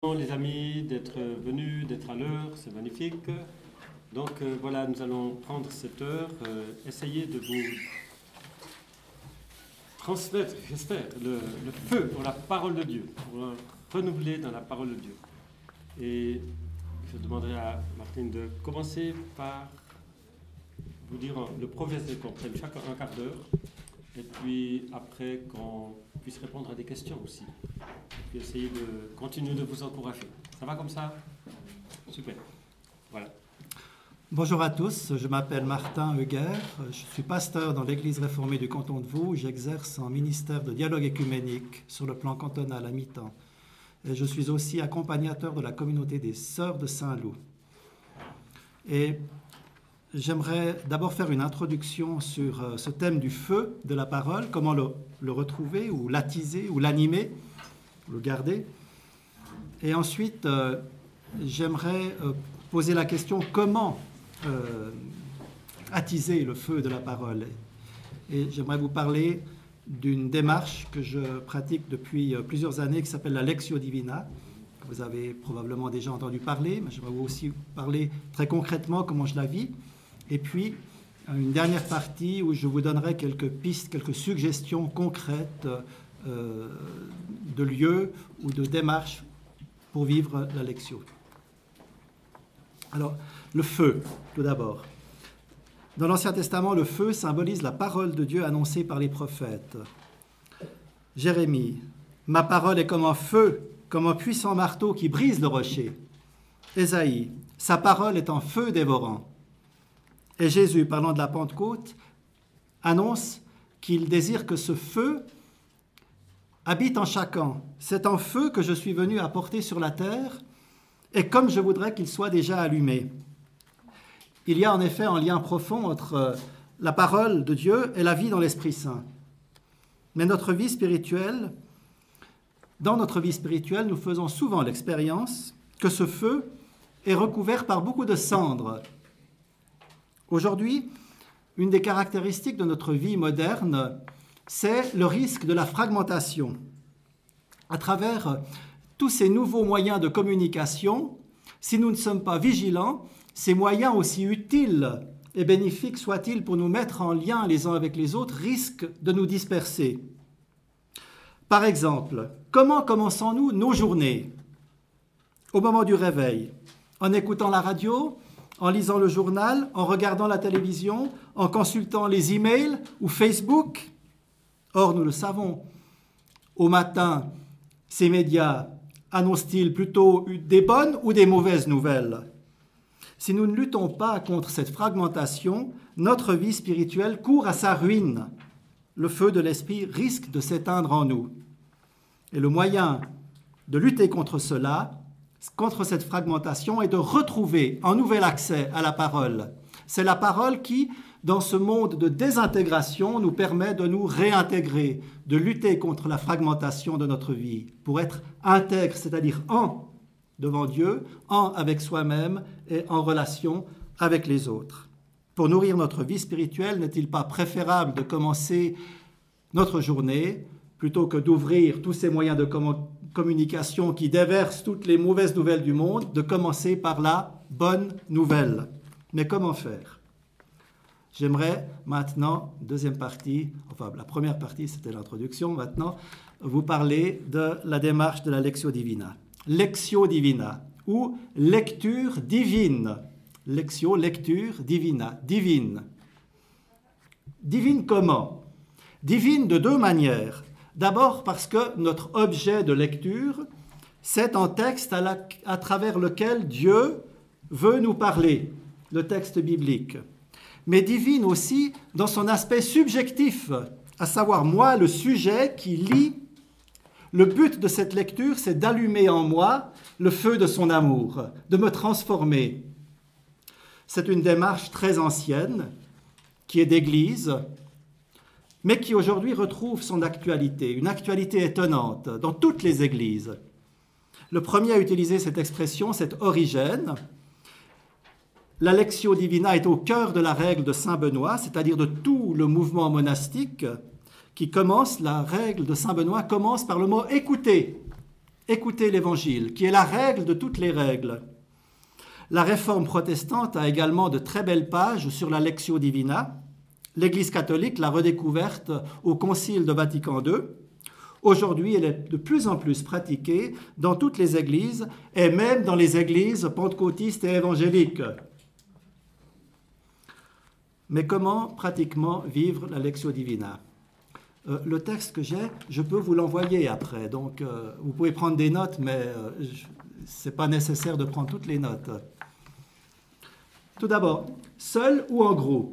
Les amis, d'être venus, d'être à l'heure, c'est magnifique. Donc voilà, nous allons prendre cette heure, essayer de vous transmettre, j'espère, le feu pour la parole de Dieu, pour renouveler dans la parole de Dieu. Et je demanderai à Martine de commencer par vous dire le professeur qu'on prenne chacun un quart d'heure, et puis après qu'on puisse répondre à des questions aussi. Et puis essayer de continuer de vous encourager. Ça va comme ça? Super. Voilà. Bonjour à tous, je m'appelle Martin Huguer, je suis pasteur dans l'Église réformée du canton de Vaud, où j'exerce en ministère de dialogue écuménique sur le plan cantonal à mi-temps. Et je suis aussi accompagnateur de la communauté des Sœurs de Saint-Loup. Et j'aimerais d'abord faire une introduction sur ce thème du feu de la parole, comment le retrouver, ou l'attiser, ou l'animer, le garder. Et ensuite, j'aimerais poser la question comment attiser le feu de la parole. Et j'aimerais vous parler d'une démarche que je pratique depuis plusieurs années qui s'appelle la Lectio Divina. Vous avez probablement déjà entendu parler, mais j'aimerais vous aussi parler très concrètement comment je la vis. Et puis, une dernière partie où je vous donnerai quelques pistes, quelques suggestions concrètes de lieux ou de démarches pour vivre la Lectio. Alors, le feu, tout d'abord. Dans l'Ancien Testament, le feu symbolise la parole de Dieu annoncée par les prophètes. Jérémie, « Ma parole est comme un feu, comme un puissant marteau qui brise le rocher. » Ésaïe, « Sa parole est un feu dévorant. » Et Jésus, parlant de la Pentecôte, annonce qu'il désire que ce feu habite en chacun. C'est un feu que je suis venu apporter sur la terre, et comme je voudrais qu'il soit déjà allumé. Il y a en effet un lien profond entre la parole de Dieu et la vie dans l'Esprit Saint. Mais dans notre vie spirituelle, nous faisons souvent l'expérience que ce feu est recouvert par beaucoup de cendres. Aujourd'hui, une des caractéristiques de notre vie moderne, c'est le risque de la fragmentation. À travers tous ces nouveaux moyens de communication, si nous ne sommes pas vigilants, ces moyens, aussi utiles et bénéfiques soient-ils pour nous mettre en lien les uns avec les autres, risquent de nous disperser. Par exemple, comment commençons-nous nos journées? Au moment du réveil, en écoutant la radio, en lisant le journal, en regardant la télévision, en consultant les emails ou Facebook? Or, nous le savons, au matin, ces médias annoncent-ils plutôt des bonnes ou des mauvaises nouvelles? Si nous ne luttons pas contre cette fragmentation, notre vie spirituelle court à sa ruine. Le feu de l'esprit risque de s'éteindre en nous. Et le moyen de lutter contre cela, contre cette fragmentation, est de retrouver un nouvel accès à la parole. C'est la parole qui, dans ce monde de désintégration, nous permet de nous réintégrer, de lutter contre la fragmentation de notre vie, pour être intègre, c'est-à-dire un devant Dieu, un avec soi-même et en relation avec les autres. Pour nourrir notre vie spirituelle, n'est-il pas préférable de commencer notre journée, plutôt que d'ouvrir tous ces moyens de communication qui déversent toutes les mauvaises nouvelles du monde, de commencer par la bonne nouvelle? Mais comment faire? J'aimerais maintenant, deuxième partie, enfin la première partie c'était l'introduction, maintenant vous parler de la démarche de la Lectio Divina. Lectio Divina, ou lecture divine. Lectio, lecture, divina, divine. Divine comment? Divine de deux manières. D'abord parce que notre objet de lecture, c'est un texte à travers lequel Dieu veut nous parler, le texte biblique. Mais divine aussi dans son aspect subjectif, à savoir moi, le sujet qui lit. Le but de cette lecture, c'est d'allumer en moi le feu de son amour, de me transformer. C'est une démarche très ancienne, qui est d'Église, mais qui aujourd'hui retrouve son actualité, une actualité étonnante dans toutes les églises. Le premier à utiliser cette expression, c'est Origène. La Lectio Divina est au cœur de la règle de Saint Benoît, c'est-à-dire de tout le mouvement monastique qui commence, la règle de Saint Benoît commence par le mot « écouter ». écouter l'Évangile, qui est la règle de toutes les règles. La Réforme protestante a également de très belles pages sur la Lectio Divina. L'Église catholique l'a redécouverte au Concile de Vatican II. Aujourd'hui, elle est de plus en plus pratiquée dans toutes les églises et même dans les églises pentecôtistes et évangéliques. Mais comment pratiquement vivre la Lectio Divina ? Le texte que j'ai, je peux vous l'envoyer après. Donc, vous pouvez prendre des notes, mais ce n'est pas nécessaire de prendre toutes les notes. Tout d'abord, seul ou en groupe ?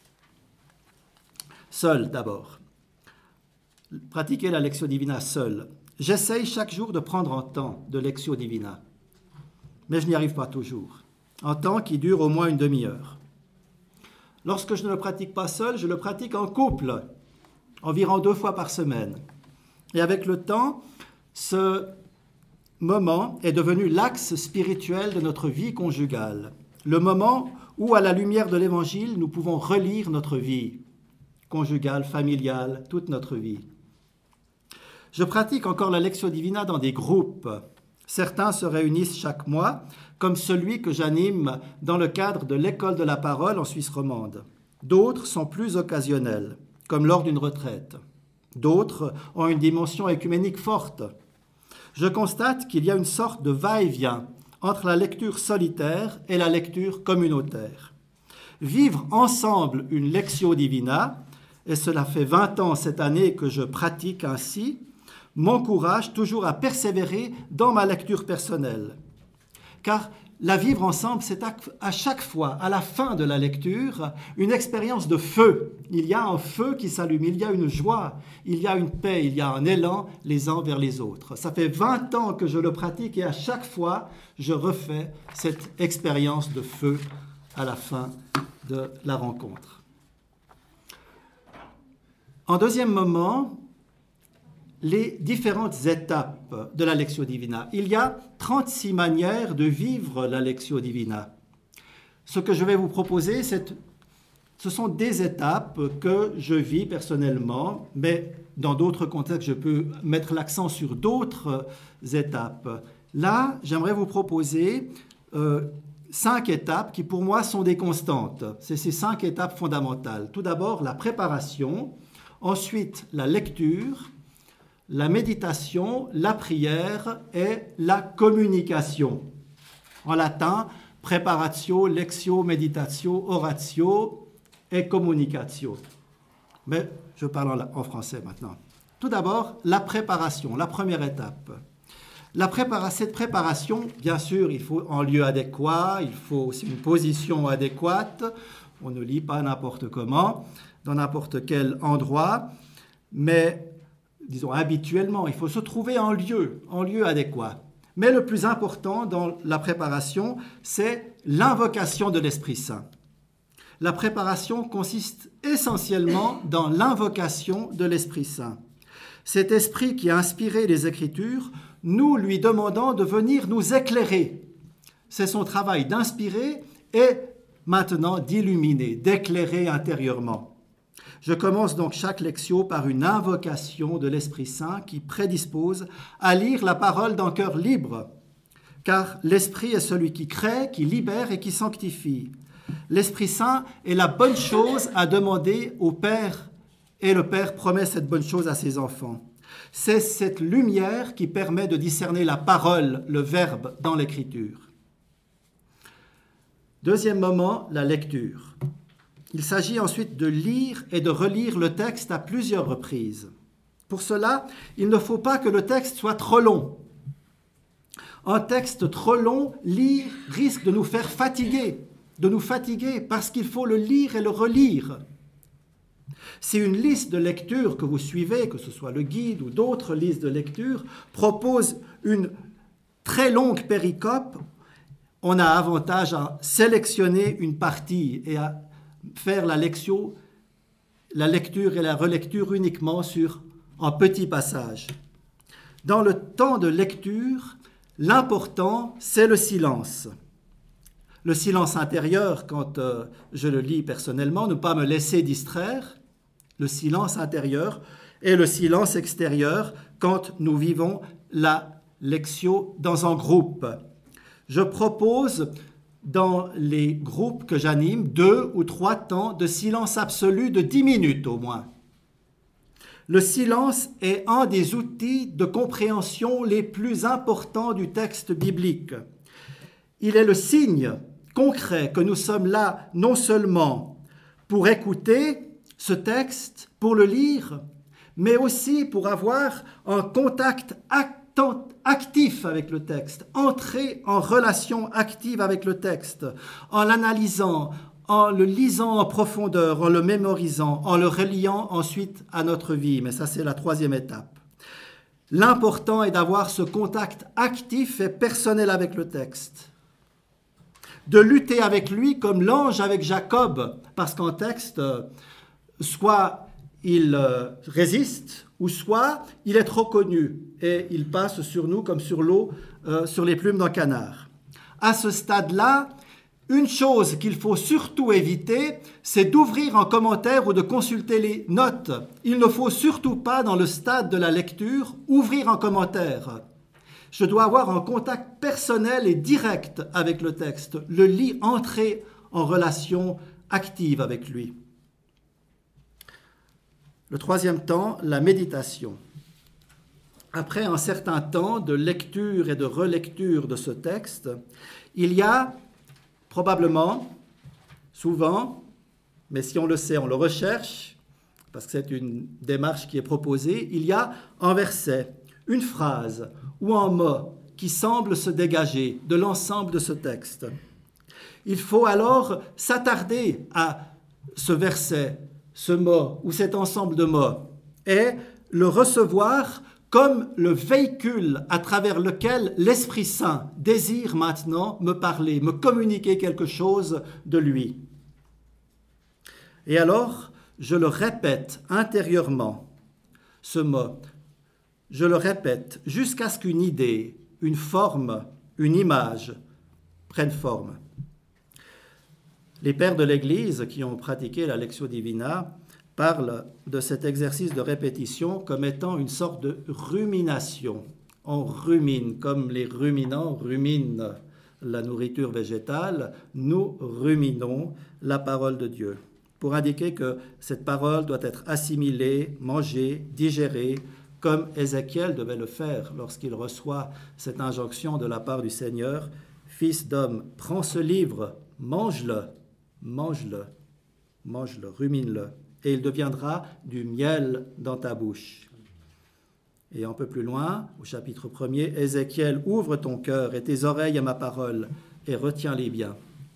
Seul d'abord. Pratiquer la Lectio Divina seul. J'essaye chaque jour de prendre un temps de Lectio Divina, mais je n'y arrive pas toujours. Un temps qui dure au moins une demi-heure. Lorsque je ne le pratique pas seul, je le pratique en couple, environ 2 fois par semaine. Et avec le temps, ce moment est devenu l'axe spirituel de notre vie conjugale. Le moment où, à la lumière de l'Évangile, nous pouvons relire notre vie conjugale, familiale, toute notre vie. Je pratique encore la Lectio Divina dans des groupes. Certains se réunissent chaque mois, comme celui que j'anime dans le cadre de l'École de la Parole en Suisse romande. D'autres sont plus occasionnels, comme lors d'une retraite. D'autres ont une dimension œcuménique forte. Je constate qu'il y a une sorte de va-et-vient entre la lecture solitaire et la lecture communautaire. Vivre ensemble une Lectio Divina, et cela fait 20 ans cette année que je pratique ainsi, m'encourage toujours à persévérer dans ma lecture personnelle. Car la vivre ensemble, c'est à chaque fois, à la fin de la lecture, une expérience de feu. Il y a un feu qui s'allume, il y a une joie, il y a une paix, il y a un élan les uns vers les autres. Ça fait 20 ans que je le pratique et à chaque fois, je refais cette expérience de feu à la fin de la rencontre. En deuxième moment, les différentes étapes de la Lectio Divina. Il y a 36 manières de vivre la Lectio Divina. Ce que je vais vous proposer, ce sont des étapes que je vis personnellement, mais dans d'autres contextes, je peux mettre l'accent sur d'autres étapes. Là, j'aimerais vous proposer 5 étapes qui, pour moi, sont des constantes. C'est ces 5 étapes fondamentales. Tout d'abord, la préparation, ensuite, la lecture, la méditation, la prière et la communication. En latin, préparatio, lectio, meditatio, oratio et communicatio. Mais je parle en français maintenant. Tout d'abord, la préparation, la première étape. Cette préparation, bien sûr, il faut un lieu adéquat, il faut aussi une position adéquate. On ne lit pas n'importe comment, dans n'importe quel endroit, mais disons habituellement, il faut se trouver en lieu adéquat. Mais le plus important dans la préparation, c'est l'invocation de l'Esprit Saint. La préparation consiste essentiellement dans l'invocation de l'Esprit Saint. Cet esprit qui a inspiré les Écritures, nous lui demandons de venir nous éclairer. C'est son travail d'inspirer et maintenant d'illuminer, d'éclairer intérieurement. Je commence donc chaque lectio par une invocation de l'Esprit Saint qui prédispose à lire la parole d'un cœur libre, car l'Esprit est celui qui crée, qui libère et qui sanctifie. L'Esprit Saint est la bonne chose à demander au Père, et le Père promet cette bonne chose à ses enfants. C'est cette lumière qui permet de discerner la parole, le verbe dans l'Écriture. Deuxième moment, la lecture. Il s'agit ensuite de lire et de relire le texte à plusieurs reprises. Pour cela, il ne faut pas que le texte soit trop long. Un texte trop long, lire, risque de nous faire fatiguer, parce qu'il faut le lire et le relire. Si une liste de lecture que vous suivez, que ce soit le guide ou d'autres listes de lecture, propose une très longue péricope, on a avantage à sélectionner une partie et à faire la lecture et la relecture uniquement sur un petit passage. Dans le temps de lecture, l'important, c'est le silence. Le silence intérieur, quand je le lis personnellement, ne pas me laisser distraire. Le silence intérieur et le silence extérieur, quand nous vivons la lectio dans un groupe. Je propose dans les groupes que j'anime 2 ou 3 temps de silence absolu de 10 minutes au moins. Le silence est un des outils de compréhension les plus importants du texte biblique. Il est le signe concret que nous sommes là non seulement pour écouter ce texte, pour le lire, mais aussi pour avoir un contact actif avec le texte, entrer en relation active avec le texte, en l'analysant, en le lisant en profondeur, en le mémorisant, en le reliant ensuite à notre vie. Mais ça, c'est la 3e étape. L'important est d'avoir ce contact actif et personnel avec le texte, de lutter avec lui comme l'ange avec Jacob, parce qu'en texte, soit il résiste, ou soit il est trop connu et il passe sur nous comme sur l'eau, sur les plumes d'un canard. À ce stade-là, une chose qu'il faut surtout éviter, c'est d'ouvrir un commentaire ou de consulter les notes. Il ne faut surtout pas, dans le stade de la lecture, ouvrir un commentaire. Je dois avoir un contact personnel et direct avec le texte, le lire, entrer en relation active avec lui. Le 3e temps, la méditation. Après un certain temps de lecture et de relecture de ce texte, il y a probablement, souvent, mais si on le sait, on le recherche, parce que c'est une démarche qui est proposée, il y a un verset, une phrase ou un mot qui semble se dégager de l'ensemble de ce texte. Il faut alors s'attarder à ce verset, ce mot ou cet ensemble de mots et le recevoir comme le véhicule à travers lequel l'Esprit Saint désire maintenant me parler, me communiquer quelque chose de lui. Et alors, je le répète intérieurement, ce mot. Je le répète jusqu'à ce qu'une idée, une forme, une image prenne forme. Les pères de l'Église qui ont pratiqué la Lectio Divina parlent de cet exercice de répétition comme étant une sorte de rumination. On rumine, comme les ruminants ruminent la nourriture végétale, nous ruminons la parole de Dieu, pour indiquer que cette parole doit être assimilée, mangée, digérée, comme Ézéchiel devait le faire lorsqu'il reçoit cette injonction de la part du Seigneur. « Fils d'homme, prends ce livre, mange-le, mange-le, mange-le, rumine-le, et il deviendra du miel dans ta bouche. » Et un peu plus loin, au chapitre 1er, « Ézéchiel, ouvre ton cœur et tes oreilles à ma parole, et retiens-les bien. »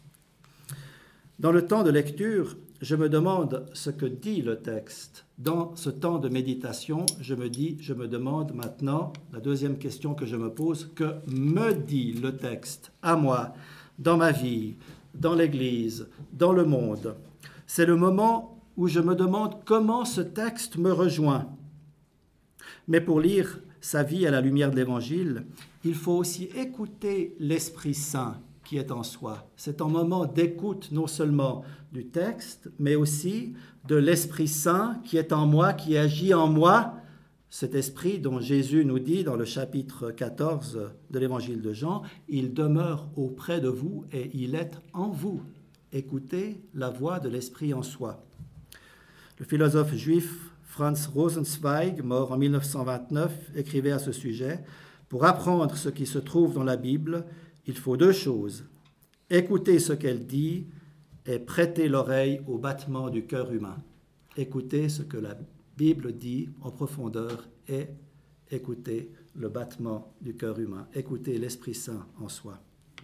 Dans le temps de lecture, je me demande ce que dit le texte. Dans ce temps de méditation, je me demande maintenant, la 2e question que je me pose, que me dit le texte à moi, dans ma vie, dans l'Église, dans le monde. C'est le moment où je me demande comment ce texte me rejoint. Mais pour lire sa vie à la lumière de l'Évangile, il faut aussi écouter l'Esprit Saint qui est en soi. C'est un moment d'écoute non seulement du texte, mais aussi de l'Esprit Saint qui est en moi, qui agit en moi, cet esprit dont Jésus nous dit dans le chapitre 14 de l'Évangile de Jean, « Il demeure auprès de vous et il est en vous. » Écoutez la voix de l'Esprit en soi. Le philosophe juif Franz Rosenzweig, mort en 1929, écrivait à ce sujet « Pour apprendre ce qui se trouve dans la Bible, il faut 2 choses. Écouter ce qu'elle dit et prêter l'oreille au battement du cœur humain. » Écouter ce que la Bible dit en profondeur et écouter le battement du cœur humain. Écouter l'Esprit Saint en soi.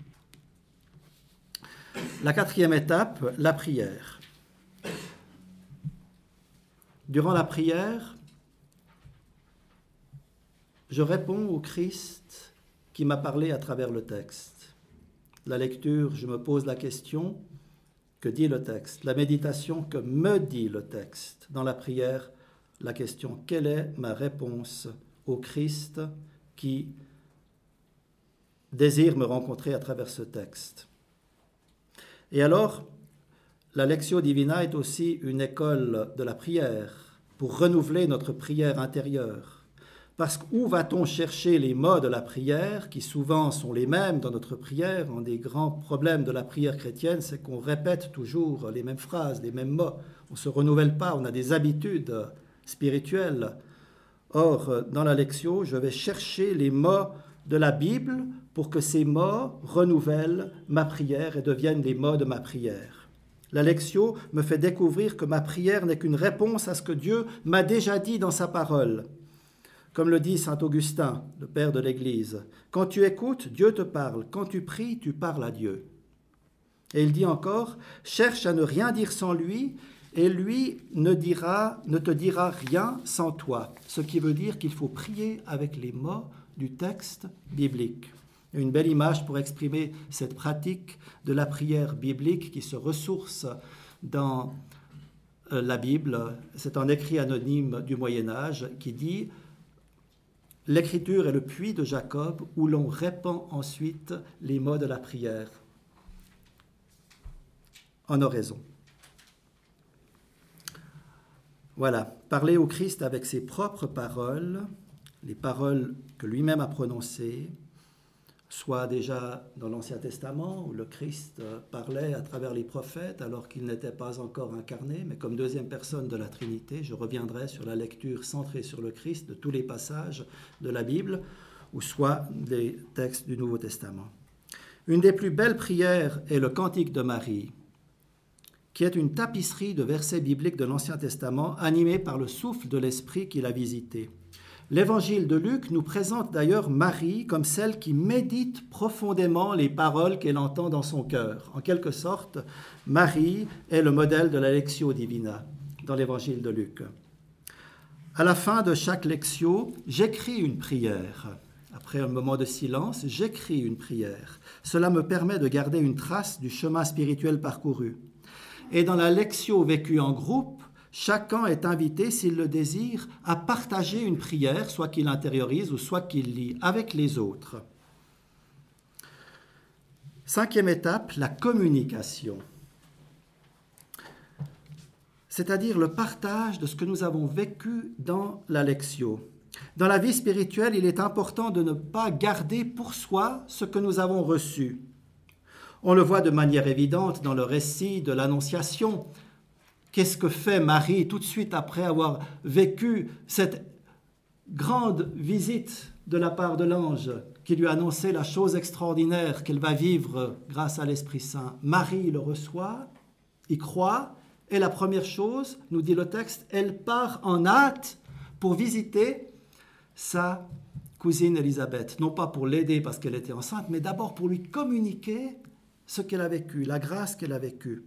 La 4e étape, la prière. Durant la prière, je réponds au Christ qui m'a parlé à travers le texte. La lecture, je me pose la question, que dit le texte? La méditation, que me dit le texte? Dans la prière, la question, quelle est ma réponse au Christ qui désire me rencontrer à travers ce texte? Et alors, la Lectio Divina est aussi une école de la prière pour renouveler notre prière intérieure, Parce qu'où va-t-on chercher les mots de la prière, qui souvent sont les mêmes dans notre prière? Un des grands problèmes de la prière chrétienne, c'est qu'on répète toujours les mêmes phrases, les mêmes mots. On ne se renouvelle pas, on a des habitudes spirituelles. Or, dans la Lectio, je vais chercher les mots de la Bible pour que ces mots renouvellent ma prière et deviennent les mots de ma prière. La Lectio me fait découvrir que ma prière n'est qu'une réponse à ce que Dieu m'a déjà dit dans sa parole. Comme le dit saint Augustin, le père de l'Église, « Quand tu écoutes, Dieu te parle. Quand tu pries, tu parles à Dieu. » Et il dit encore, « Cherche à ne rien dire sans lui, et lui ne te dira rien sans toi. » Ce qui veut dire qu'il faut prier avec les mots du texte biblique. Une belle image pour exprimer cette pratique de la prière biblique qui se ressource dans la Bible. C'est un écrit anonyme du Moyen-Âge qui dit « L'écriture est le puits de Jacob où l'on répand ensuite les mots de la prière en oraison. » Voilà, parler au Christ avec ses propres paroles, les paroles que lui-même a prononcées, soit déjà dans l'Ancien Testament, où le Christ parlait à travers les prophètes alors qu'il n'était pas encore incarné, mais comme deuxième personne de la Trinité. Je reviendrai sur la lecture centrée sur le Christ de tous les passages de la Bible, ou soit des textes du Nouveau Testament. Une des plus belles prières est le Cantique de Marie, qui est une tapisserie de versets bibliques de l'Ancien Testament animés par le souffle de l'Esprit qui l'a visité. L'Évangile de Luc nous présente d'ailleurs Marie comme celle qui médite profondément les paroles qu'elle entend dans son cœur. En quelque sorte, Marie est le modèle de la Lectio Divina dans l'Évangile de Luc. À la fin de chaque Lectio, j'écris une prière. Après un moment de silence, j'écris une prière. Cela me permet de garder une trace du chemin spirituel parcouru. Et dans la Lectio vécue en groupe, chacun est invité, s'il le désire, à partager une prière, soit qu'il intériorise ou soit qu'il lit, avec les autres. Cinquième étape, la communication. C'est-à-dire le partage de ce que nous avons vécu dans la Lectio. Dans la vie spirituelle, il est important de ne pas garder pour soi ce que nous avons reçu. On le voit de manière évidente dans le récit de l'Annonciation. Qu'est-ce que fait Marie tout de suite après avoir vécu cette grande visite de la part de l'ange qui lui a annoncé la chose extraordinaire qu'elle va vivre grâce à l'Esprit Saint? Marie le reçoit, y croit, et la première chose, nous dit le texte, elle part en hâte pour visiter sa cousine Élisabeth. Non pas pour l'aider parce qu'elle était enceinte, mais d'abord pour lui communiquer ce qu'elle a vécu, la grâce qu'elle a vécue.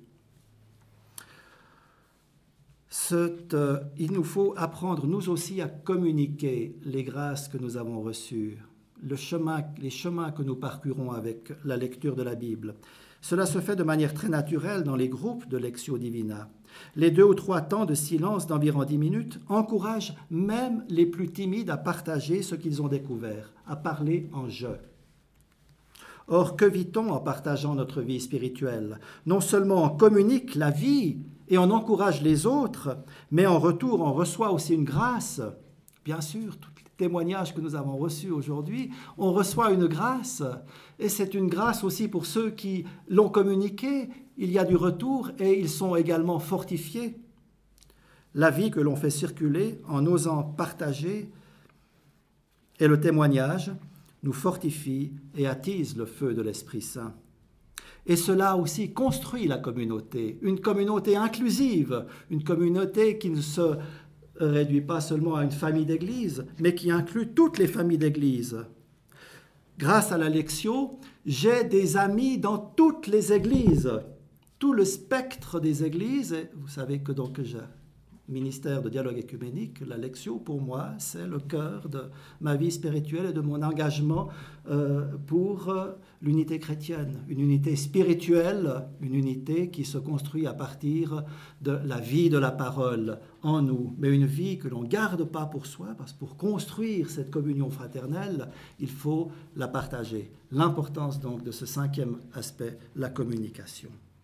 Il nous faut apprendre, nous aussi, à communiquer les grâces que nous avons reçues, les chemins que nous parcourons avec la lecture de la Bible. Cela se fait de manière très naturelle dans les groupes de Lectio Divina. Les 2 ou 3 temps de silence d'environ 10 minutes encouragent même les plus timides à partager ce qu'ils ont découvert, à parler en jeu. Or, que vit-on en partageant notre vie spirituelle? Non seulement on communique la vie et on encourage les autres, mais en retour, on reçoit aussi une grâce. Bien sûr, tous les témoignages que nous avons reçus aujourd'hui, on reçoit une grâce. Et c'est une grâce aussi pour ceux qui l'ont communiqué. Il y a du retour et ils sont également fortifiés. La vie que l'on fait circuler en osant partager et le témoignage nous fortifie et attise le feu de l'Esprit Saint. Et cela aussi construit la communauté, une communauté inclusive, une communauté qui ne se réduit pas seulement à une famille d'église, mais qui inclut toutes les familles d'église. Grâce à la Lectio, j'ai des amis dans toutes les églises, tout le spectre des églises. Et vous savez que donc j'ai ministère de dialogue écuménique, la Lectio, pour moi, c'est le cœur de ma vie spirituelle et de mon engagement pour l'unité chrétienne. Une unité spirituelle, une unité qui se construit à partir de la vie de la parole en nous, mais une vie que l'on ne garde pas pour soi, parce que pour construire cette communion fraternelle, il faut la partager. L'importance donc de ce 5e aspect, la communication.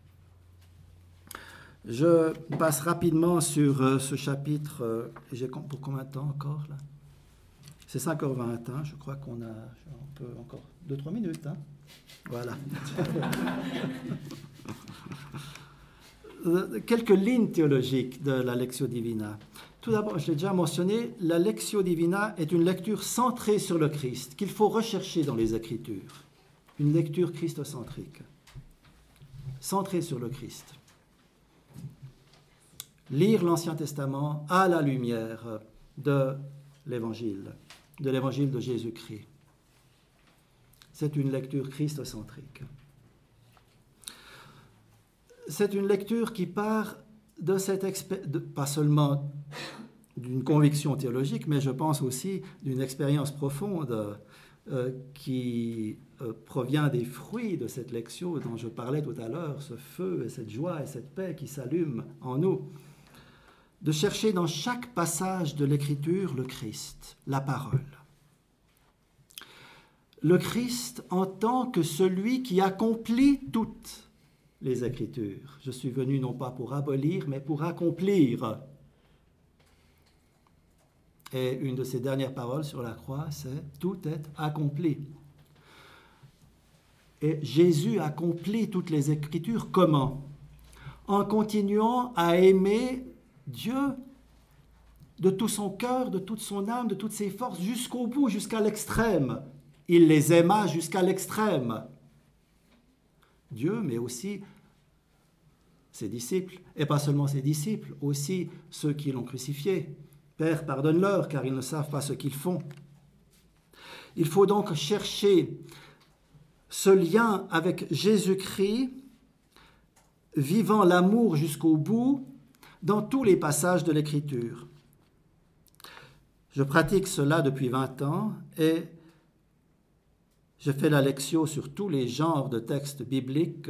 Je passe rapidement sur ce chapitre. J'ai pour combien de temps encore là? C'est 5h20, hein, je crois qu'on peut encore 2-3 minutes. Hein. Voilà. Quelques lignes théologiques de la Lectio Divina. Tout d'abord, je l'ai déjà mentionné, la Lectio Divina est une lecture centrée sur le Christ, qu'il faut rechercher dans les Écritures. Une lecture christocentrique, centrée sur le Christ. Lire l'Ancien Testament à la lumière de l'Évangile de Jésus-Christ. C'est une lecture christocentrique. C'est une lecture qui part de pas seulement d'une conviction théologique, mais je pense aussi d'une expérience profonde qui provient des fruits de cette lectio dont je parlais tout à l'heure, ce feu et cette joie et cette paix qui s'allument en nous. De chercher dans chaque passage de l'Écriture le Christ, la parole. Le Christ en tant que celui qui accomplit toutes les Écritures. Je suis venu non pas pour abolir, mais pour accomplir. Et une de ses dernières paroles sur la croix, c'est « Tout est accompli ». Et Jésus accomplit toutes les Écritures comment? En continuant à aimer Dieu de tout son cœur, de toute son âme, de toutes ses forces, jusqu'au bout, jusqu'à l'extrême. Il les aima jusqu'à l'extrême. Dieu, mais aussi ses disciples, et pas seulement ses disciples, aussi ceux qui l'ont crucifié. Père, pardonne-leur, car ils ne savent pas ce qu'ils font. Il faut donc chercher ce lien avec Jésus-Christ, vivant l'amour jusqu'au bout, dans tous les passages de l'Écriture. Je pratique cela depuis 20 ans et je fais la lectio sur tous les genres de textes bibliques,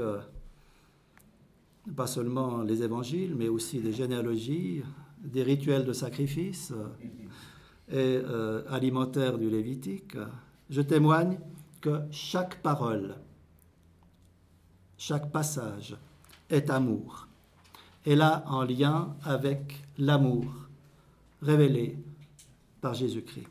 pas seulement les évangiles, mais aussi des généalogies, des rituels de sacrifice et alimentaires du Lévitique. Je témoigne que chaque parole, chaque passage est amour. Et là, en lien avec l'amour révélé par Jésus-Christ.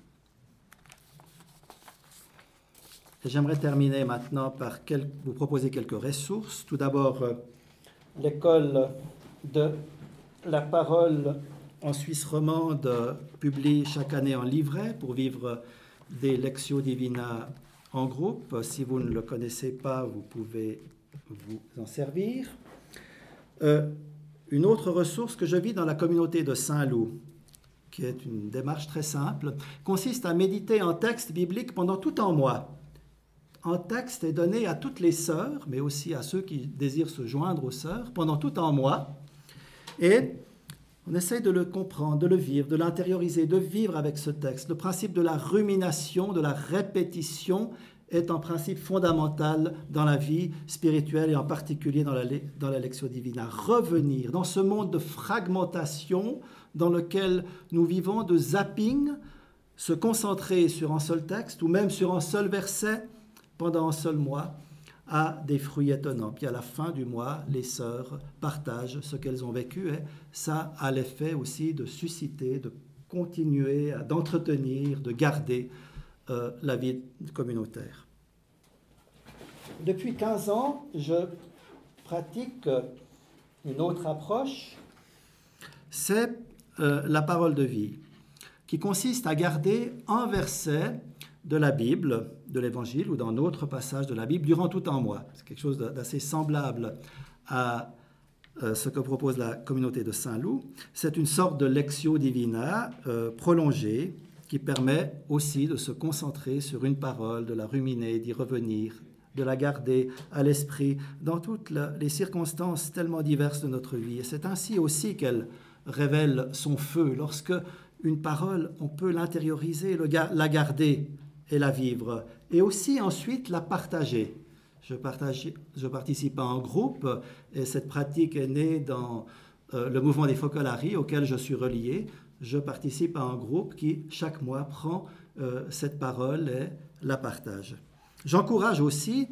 Et j'aimerais terminer maintenant par vous proposer quelques ressources. Tout d'abord, l'école de la parole en Suisse romande publie chaque année un livret pour vivre des Lectio Divina en groupe. Si vous ne le connaissez pas, vous pouvez vous en servir. Une autre ressource que je vis dans la communauté de Saint-Loup, qui est une démarche très simple, consiste à méditer un texte biblique pendant tout un mois. Un texte est donné à toutes les sœurs, mais aussi à ceux qui désirent se joindre aux sœurs, pendant tout un mois. Et on essaye de le comprendre, de le vivre, de l'intérioriser, de vivre avec ce texte. Le principe de la rumination, de la répétition est un principe fondamental dans la vie spirituelle et en particulier dans la Lectio Divina. Revenir dans ce monde de fragmentation dans lequel nous vivons, de zapping, se concentrer sur un seul texte ou même sur un seul verset pendant un seul mois a des fruits étonnants. Puis à la fin du mois, les sœurs partagent ce qu'elles ont vécu et ça a l'effet aussi de susciter, de continuer, d'entretenir, de garder la vie communautaire. Depuis 15 ans, je pratique une autre approche, c'est la parole de vie, qui consiste à garder un verset de la Bible, de l'Évangile ou d'un autre passage de la Bible durant tout un mois. C'est quelque chose d'assez semblable à ce que propose la communauté de Saint-Loup. C'est une sorte de Lectio Divina prolongée qui permet aussi de se concentrer sur une parole, de la ruminer, d'y revenir, de la garder à l'esprit dans toutes les circonstances tellement diverses de notre vie. Et c'est ainsi aussi qu'elle révèle son feu. Lorsque une parole, on peut l'intérioriser, la garder et la vivre, et aussi ensuite la partager. Je participe à un groupe, et cette pratique est née dans le mouvement des Focolari, auquel je suis relié. Je participe à un groupe qui, chaque mois, prend cette parole et la partage. J'encourage aussi,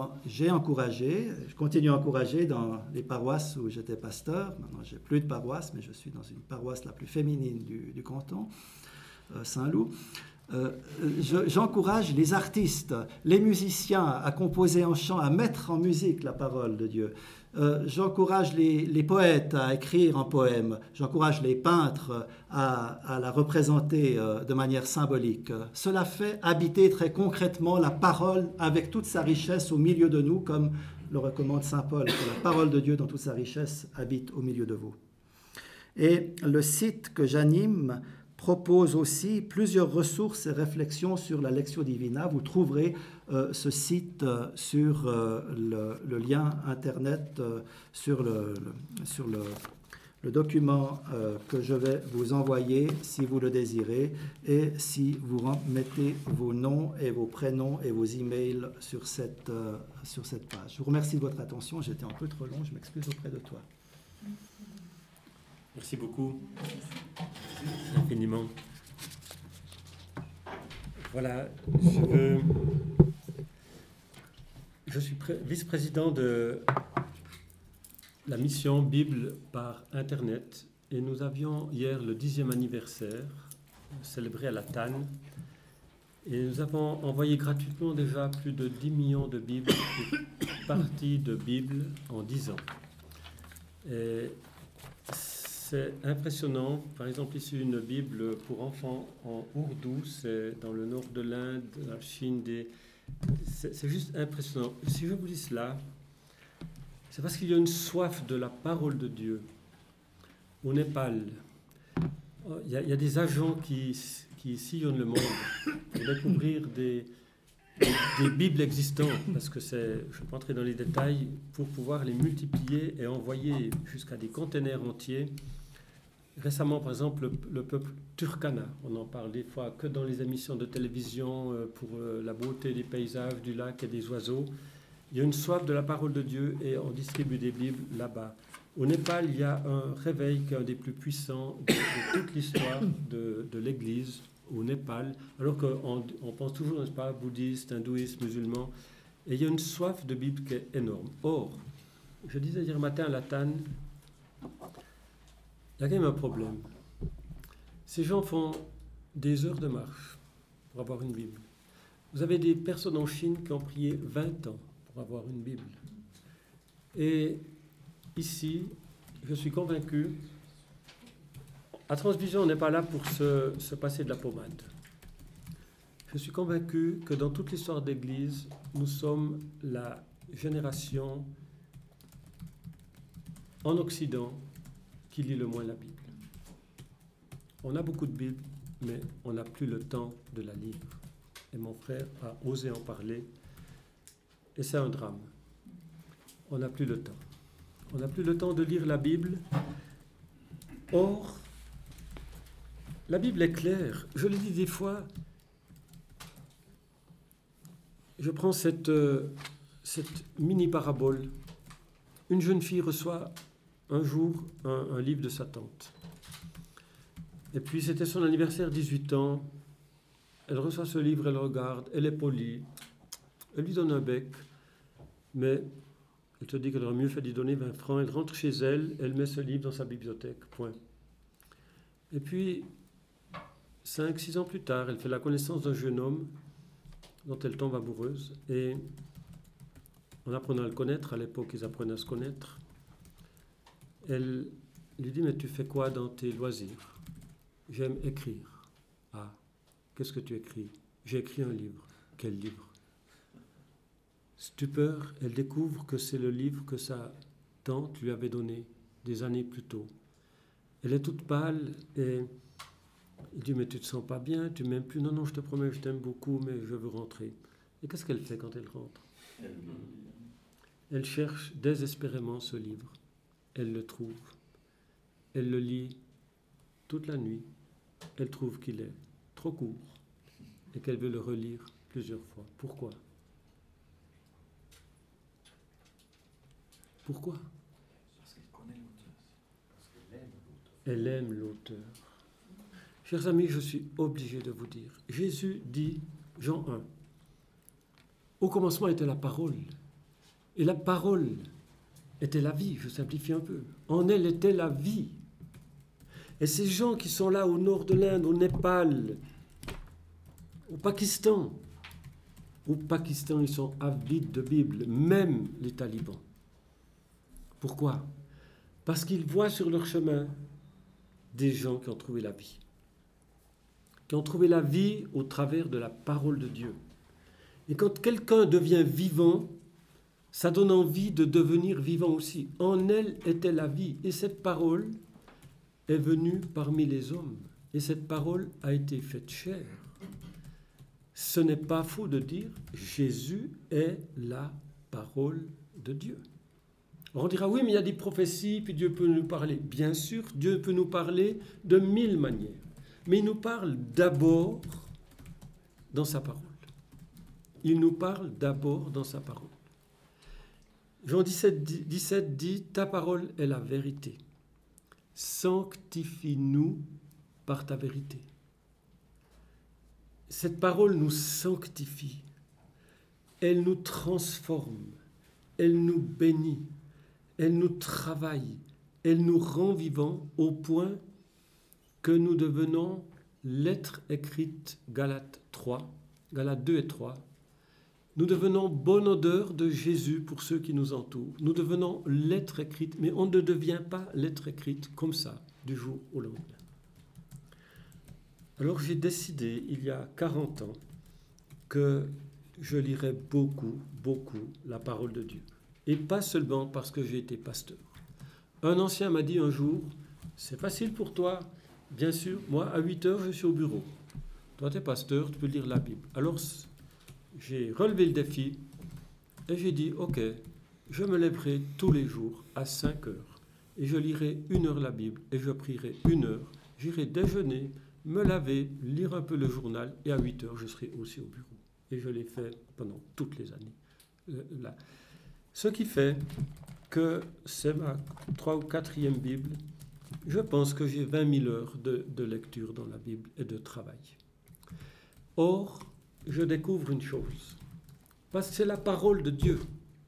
je continue à encourager dans les paroisses où j'étais pasteur. Maintenant, je n'ai plus de paroisse, mais je suis dans une paroisse la plus féminine du canton, Saint-Loup. J'encourage les artistes, les musiciens à composer en chant, à mettre en musique la parole de Dieu. J'encourage les poètes à écrire en poème. J'encourage les peintres à la représenter de manière symbolique. Cela fait habiter très concrètement la parole avec toute sa richesse au milieu de nous, comme le recommande saint Paul, que la parole de Dieu dans toute sa richesse habite au milieu de vous. Et le site que j'anime propose aussi plusieurs ressources et réflexions sur la Lectio Divina. Vous trouverez ce site sur le lien internet, sur le document que je vais vous envoyer si vous le désirez, et si vous mettez vos noms et vos prénoms et vos emails sur cette page. Je vous remercie de votre attention. J'étais un peu trop long, je m'excuse auprès de toi. Merci beaucoup, infiniment. Voilà, je suis vice-président de la mission Bible par Internet, et nous avions hier le 10e anniversaire célébré à la Tannes, et nous avons envoyé gratuitement déjà plus de 10 millions de Bibles, parties de Bible en 10 ans. Et c'est impressionnant. Par exemple, ici, une Bible pour enfants en ourdou, c'est dans le nord de l'Inde, la Chine. C'est juste impressionnant. Si je vous dis cela, c'est parce qu'il y a une soif de la parole de Dieu. Au Népal, il y a des agents qui sillonnent le monde pour découvrir des Bibles existantes, parce que je ne vais pas entrer dans les détails, pour pouvoir les multiplier et envoyer jusqu'à des containers entiers. Récemment, par exemple, le peuple Turkana, on en parle des fois que dans les émissions de télévision pour la beauté des paysages, du lac et des oiseaux. Il y a une soif de la parole de Dieu et on distribue des Bibles là-bas. Au Népal, il y a un réveil qui est un des plus puissants de toute l'histoire de l'Église au Népal, alors qu'on pense toujours, n'est-ce pas, bouddhiste, hindouiste, musulman, et il y a une soif de Bible qui est énorme. Or, je disais hier matin à la Tannes, il y a quand même un problème. Ces gens font des heures de marche pour avoir une Bible. Vous avez des personnes en Chine qui ont prié 20 ans pour avoir une Bible. Et ici, je suis convaincu, à Transvision, on n'est pas là pour se passer de la pommade. Je suis convaincu que dans toute l'histoire d'Église, nous sommes la génération en Occident qui lit le moins la Bible. On a beaucoup de Bibles, mais on n'a plus le temps de la lire. Et mon frère a osé en parler, et c'est un drame. On n'a plus le temps. On n'a plus le temps de lire la Bible. Or, la Bible est claire. Je le dis des fois, je prends cette mini-parabole. Une jeune fille reçoit un jour un livre de sa tante. Et puis c'était son anniversaire, 18 ans. Elle reçoit ce livre, elle le regarde, elle est polie. Elle lui donne un bec, mais elle te dit qu'elle aurait mieux fait d'y donner 20 francs. Elle rentre chez elle, elle met ce livre dans sa bibliothèque, point. Et puis, 5-6 ans plus tard, elle fait la connaissance d'un jeune homme dont elle tombe amoureuse. Et en apprenant à le connaître, à l'époque ils apprenaient à se connaître, elle lui dit « Mais tu fais quoi dans tes loisirs ?»« J'aime écrire. »« Ah, qu'est-ce que tu écris ?»« J'ai écrit un livre. »« Quel livre ?» Stupeur, elle découvre que c'est le livre que sa tante lui avait donné des années plus tôt. Elle est toute pâle et il dit « Mais tu ne te sens pas bien, tu ne m'aimes plus ?»« Non, non, je te promets, je t'aime beaucoup, mais je veux rentrer. » Et qu'est-ce qu'elle fait quand elle rentre ? Elle cherche désespérément ce livre. Elle le trouve. Elle le lit toute la nuit. Elle trouve qu'il est trop court et qu'elle veut le relire plusieurs fois. Pourquoi ? Pourquoi ? Parce qu'elle connaît l'auteur. Parce qu'elle aime l'auteur. Elle aime l'auteur. Chers amis, je suis obligé de vous dire, Jésus dit, Jean 1, au commencement était la parole, et la parole était la vie, je simplifie un peu. En elle était la vie. Et ces gens qui sont là au nord de l'Inde, au Népal, Au Pakistan, ils sont avides de Bible, même les talibans. Pourquoi? Parce qu'ils voient sur leur chemin des gens qui ont trouvé la vie. Qui ont trouvé la vie au travers de la parole de Dieu. Et quand quelqu'un devient vivant, ça donne envie de devenir vivant aussi. En elle était la vie. Et cette parole est venue parmi les hommes. Et cette parole a été faite chair. Ce n'est pas faux de dire Jésus est la parole de Dieu. On dira oui, mais il y a des prophéties, puis Dieu peut nous parler. Bien sûr, Dieu peut nous parler de 1000 manières. Mais il nous parle d'abord dans sa parole. Il nous parle d'abord dans sa parole. Jean 17 dit « Ta parole est la vérité. Sanctifie-nous par ta vérité. » Cette parole nous sanctifie. Elle nous transforme. Elle nous bénit. Elle nous travaille. Elle nous rend vivants au point que nous devenons lettres écrites, Galates 2 et 3. Nous devenons bonne odeur de Jésus pour ceux qui nous entourent. Nous devenons lettres écrites, mais on ne devient pas lettres écrites comme ça, du jour au lendemain. Alors j'ai décidé, il y a 40 ans, que je lirais beaucoup la parole de Dieu. Et pas seulement parce que j'ai été pasteur. Un ancien m'a dit un jour, c'est facile pour toi, bien sûr, moi à 8 heures je suis au bureau. Toi tu es pasteur, tu peux lire la Bible. Alors j'ai relevé le défi et j'ai dit, ok, je me lèverai tous les jours à 5 heures et je lirai 1 heure la Bible et je prierai 1 heure. J'irai déjeuner, me laver, lire un peu le journal et à 8 heures je serai aussi au bureau. Et je l'ai fait pendant toutes les années. Ce qui fait que c'est ma 3e ou 4e Bible. Je pense que j'ai 20 000 heures de lecture dans la Bible et de travail. Or, je découvre une chose, parce que c'est la parole de Dieu,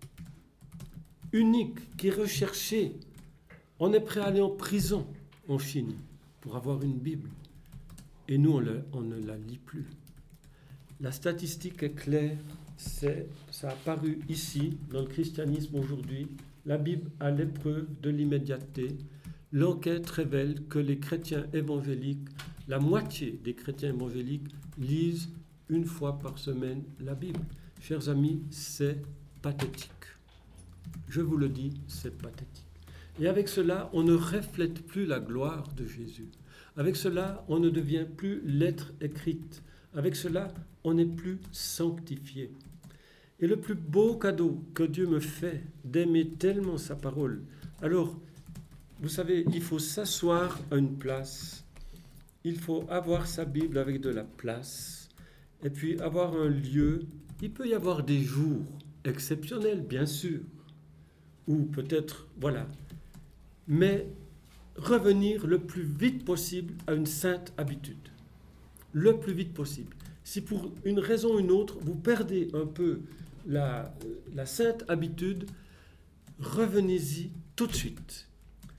unique, qui est recherchée. On est prêt à aller en prison en Chine pour avoir une Bible, et nous, on ne la lit plus. La statistique est claire, ça a apparu ici, dans le christianisme aujourd'hui, la Bible à l'épreuve de l'immédiateté. L'enquête révèle que les chrétiens évangéliques, la moitié des chrétiens évangéliques lisent 1 fois par semaine la Bible. Chers amis, c'est pathétique. Je vous le dis, c'est pathétique. Et avec cela, on ne reflète plus la gloire de Jésus. Avec cela, on ne devient plus lettre écrite. Avec cela, on n'est plus sanctifié. Et le plus beau cadeau que Dieu me fait, d'aimer tellement sa parole. Alors, vous savez, il faut s'asseoir à une place. Il faut avoir sa Bible avec de la place. Et puis avoir un lieu. Il peut y avoir des jours exceptionnels, bien sûr. Ou peut-être, voilà. Mais revenir le plus vite possible à une sainte habitude. Le plus vite possible. Si pour une raison ou une autre, vous perdez un peu la sainte habitude, revenez-y tout de suite.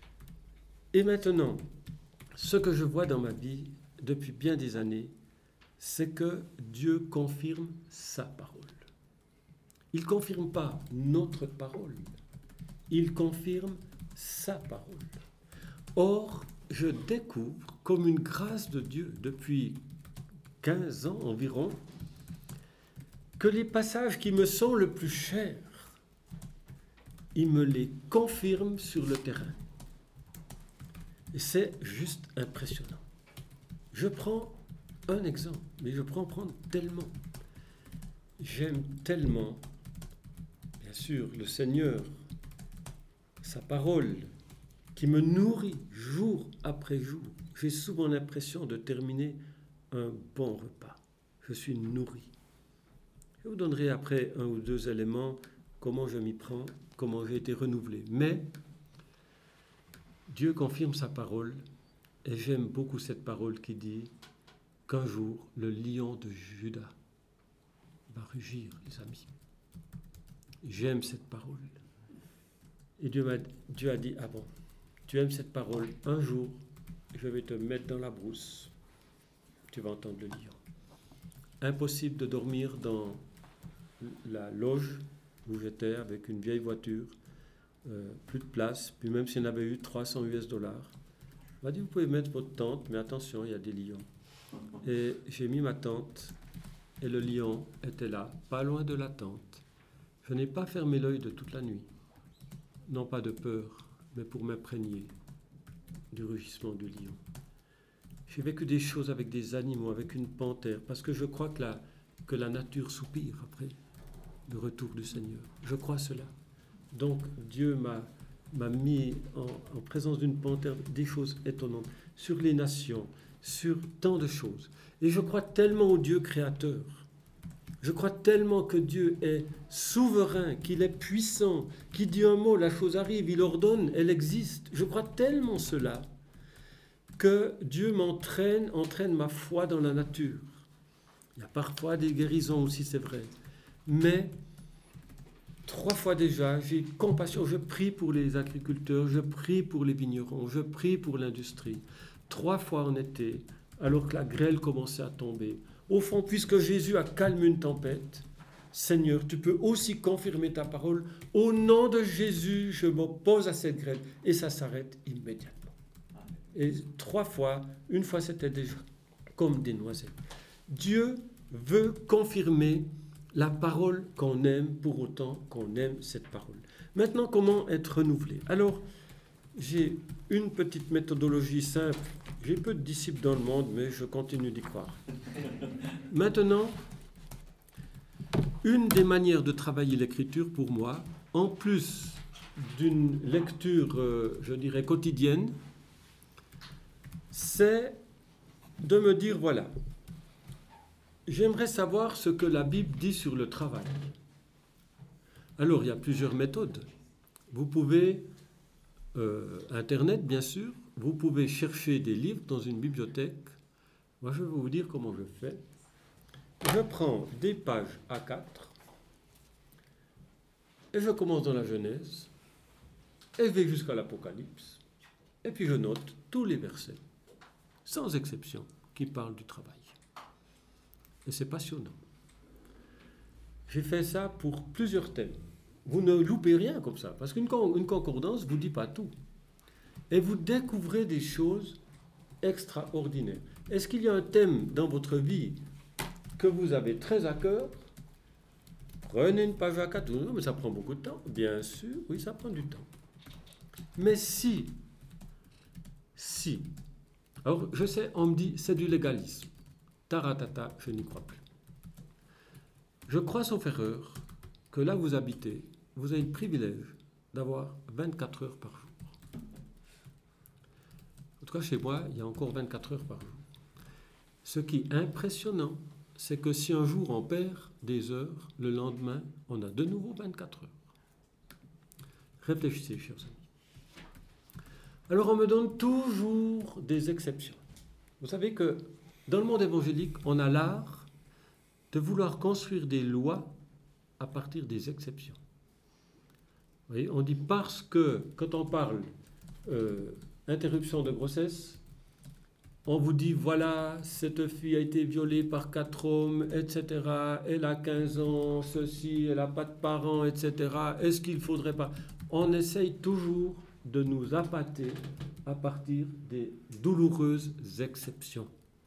Et maintenant, ce que je vois dans ma vie depuis bien des années, c'est que Dieu confirme sa parole. Il ne confirme pas notre parole, il confirme sa parole. Or, je découvre, comme une grâce de Dieu depuis 15 ans environ, que les passages qui me sont le plus chers, il me les confirme sur le terrain. Et c'est juste impressionnant. Je prends un exemple, mais je peux en prendre tellement. J'aime tellement, bien sûr, le Seigneur, sa parole, qui me nourrit jour après jour. J'ai souvent l'impression de terminer un bon repas. Je suis nourri. Je vous donnerai après 1 ou 2 éléments, comment je m'y prends, comment j'ai été renouvelé. Mais Dieu confirme sa parole, et j'aime beaucoup cette parole qui dit qu'un jour, le lion de Juda va rugir, les amis. J'aime cette parole. Et Dieu a dit, ah bon, tu aimes cette parole, un jour, je vais te mettre dans la brousse, tu vas entendre le lion. impossible de dormir dans la loge où j'étais avec une vieille voiture, plus de place, puis même si on avait eu 300 $, on m'a dit, vous pouvez mettre votre tente, mais attention, il y a des lions. Et j'ai mis ma tente, et le lion était là, pas loin de la tente. Je n'ai pas fermé l'œil de toute la nuit, non pas de peur, mais pour m'imprégner du rugissement du lion. J'ai vécu des choses avec des animaux, avec une panthère, parce que je crois que la nature soupire après le retour du Seigneur. Je crois cela. Donc Dieu m'a mis en présence d'une panthère des choses étonnantes sur les nations, sur tant de choses. Et je crois tellement au Dieu créateur. Je crois tellement que Dieu est souverain, qu'il est puissant, qu'il dit un mot, la chose arrive, il ordonne, elle existe. Je crois tellement cela que Dieu entraîne ma foi dans la nature. Il y a parfois des guérisons aussi, c'est vrai. Mais 3 fois déjà, j'ai compassion. Je prie pour les agriculteurs, je prie pour les vignerons, je prie pour l'industrie. 3 fois en été, alors que la grêle commençait à tomber. Au fond, puisque Jésus a calmé une tempête, Seigneur, tu peux aussi confirmer ta parole. Au nom de Jésus, je m'oppose à cette grêle. Et ça s'arrête immédiatement. Et 3 fois, une fois c'était déjà comme des noisettes. Dieu veut confirmer la parole qu'on aime pour autant qu'on aime cette parole. Maintenant, comment être renouvelé? Alors, j'ai une petite méthodologie simple. J'ai peu de disciples dans le monde, mais je continue d'y croire. Maintenant, une des manières de travailler l'écriture pour moi, en plus d'une lecture, je dirais, quotidienne, c'est de me dire, voilà, j'aimerais savoir ce que la Bible dit sur le travail. Alors, il y a plusieurs méthodes. Vous pouvez, Internet, bien sûr, vous pouvez chercher des livres dans une bibliothèque. Moi, je vais vous dire comment je fais. Je prends des pages A4 et je commence dans la Genèse et je vais jusqu'à l'Apocalypse et puis je note tous les versets, sans exception, qui parlent du travail. Et c'est passionnant. J'ai fait ça pour plusieurs thèmes. Vous ne loupez rien comme ça, parce qu'une concordance ne vous dit pas tout. Et vous découvrez des choses extraordinaires. Est-ce qu'il y a un thème dans votre vie que vous avez très à cœur? Prenez une page A4. Non, mais ça prend beaucoup de temps. Bien sûr, oui, ça prend du temps. Mais si, alors je sais, on me dit, c'est du légalisme. Taratata, je n'y crois plus. Je crois, sauf erreur, que là où vous habitez, vous avez le privilège d'avoir 24 heures par jour. En tout cas, chez moi, il y a encore 24 heures par jour. Ce qui est impressionnant, c'est que si un jour on perd des heures, le lendemain, on a de nouveau 24 heures. Réfléchissez, chers amis. Alors, on me donne toujours des exceptions. Vous savez que dans le monde évangélique, on a l'art de vouloir construire des lois à partir des exceptions. Vous voyez, on dit parce que, quand on parle interruption de grossesse, on vous dit, voilà, cette fille a été violée par 4 hommes, etc. Elle a 15 ans, ceci, elle n'a pas de parents, etc. Est-ce qu'il ne faudrait pas... On essaye toujours de nous appâter à partir des douloureuses exceptions.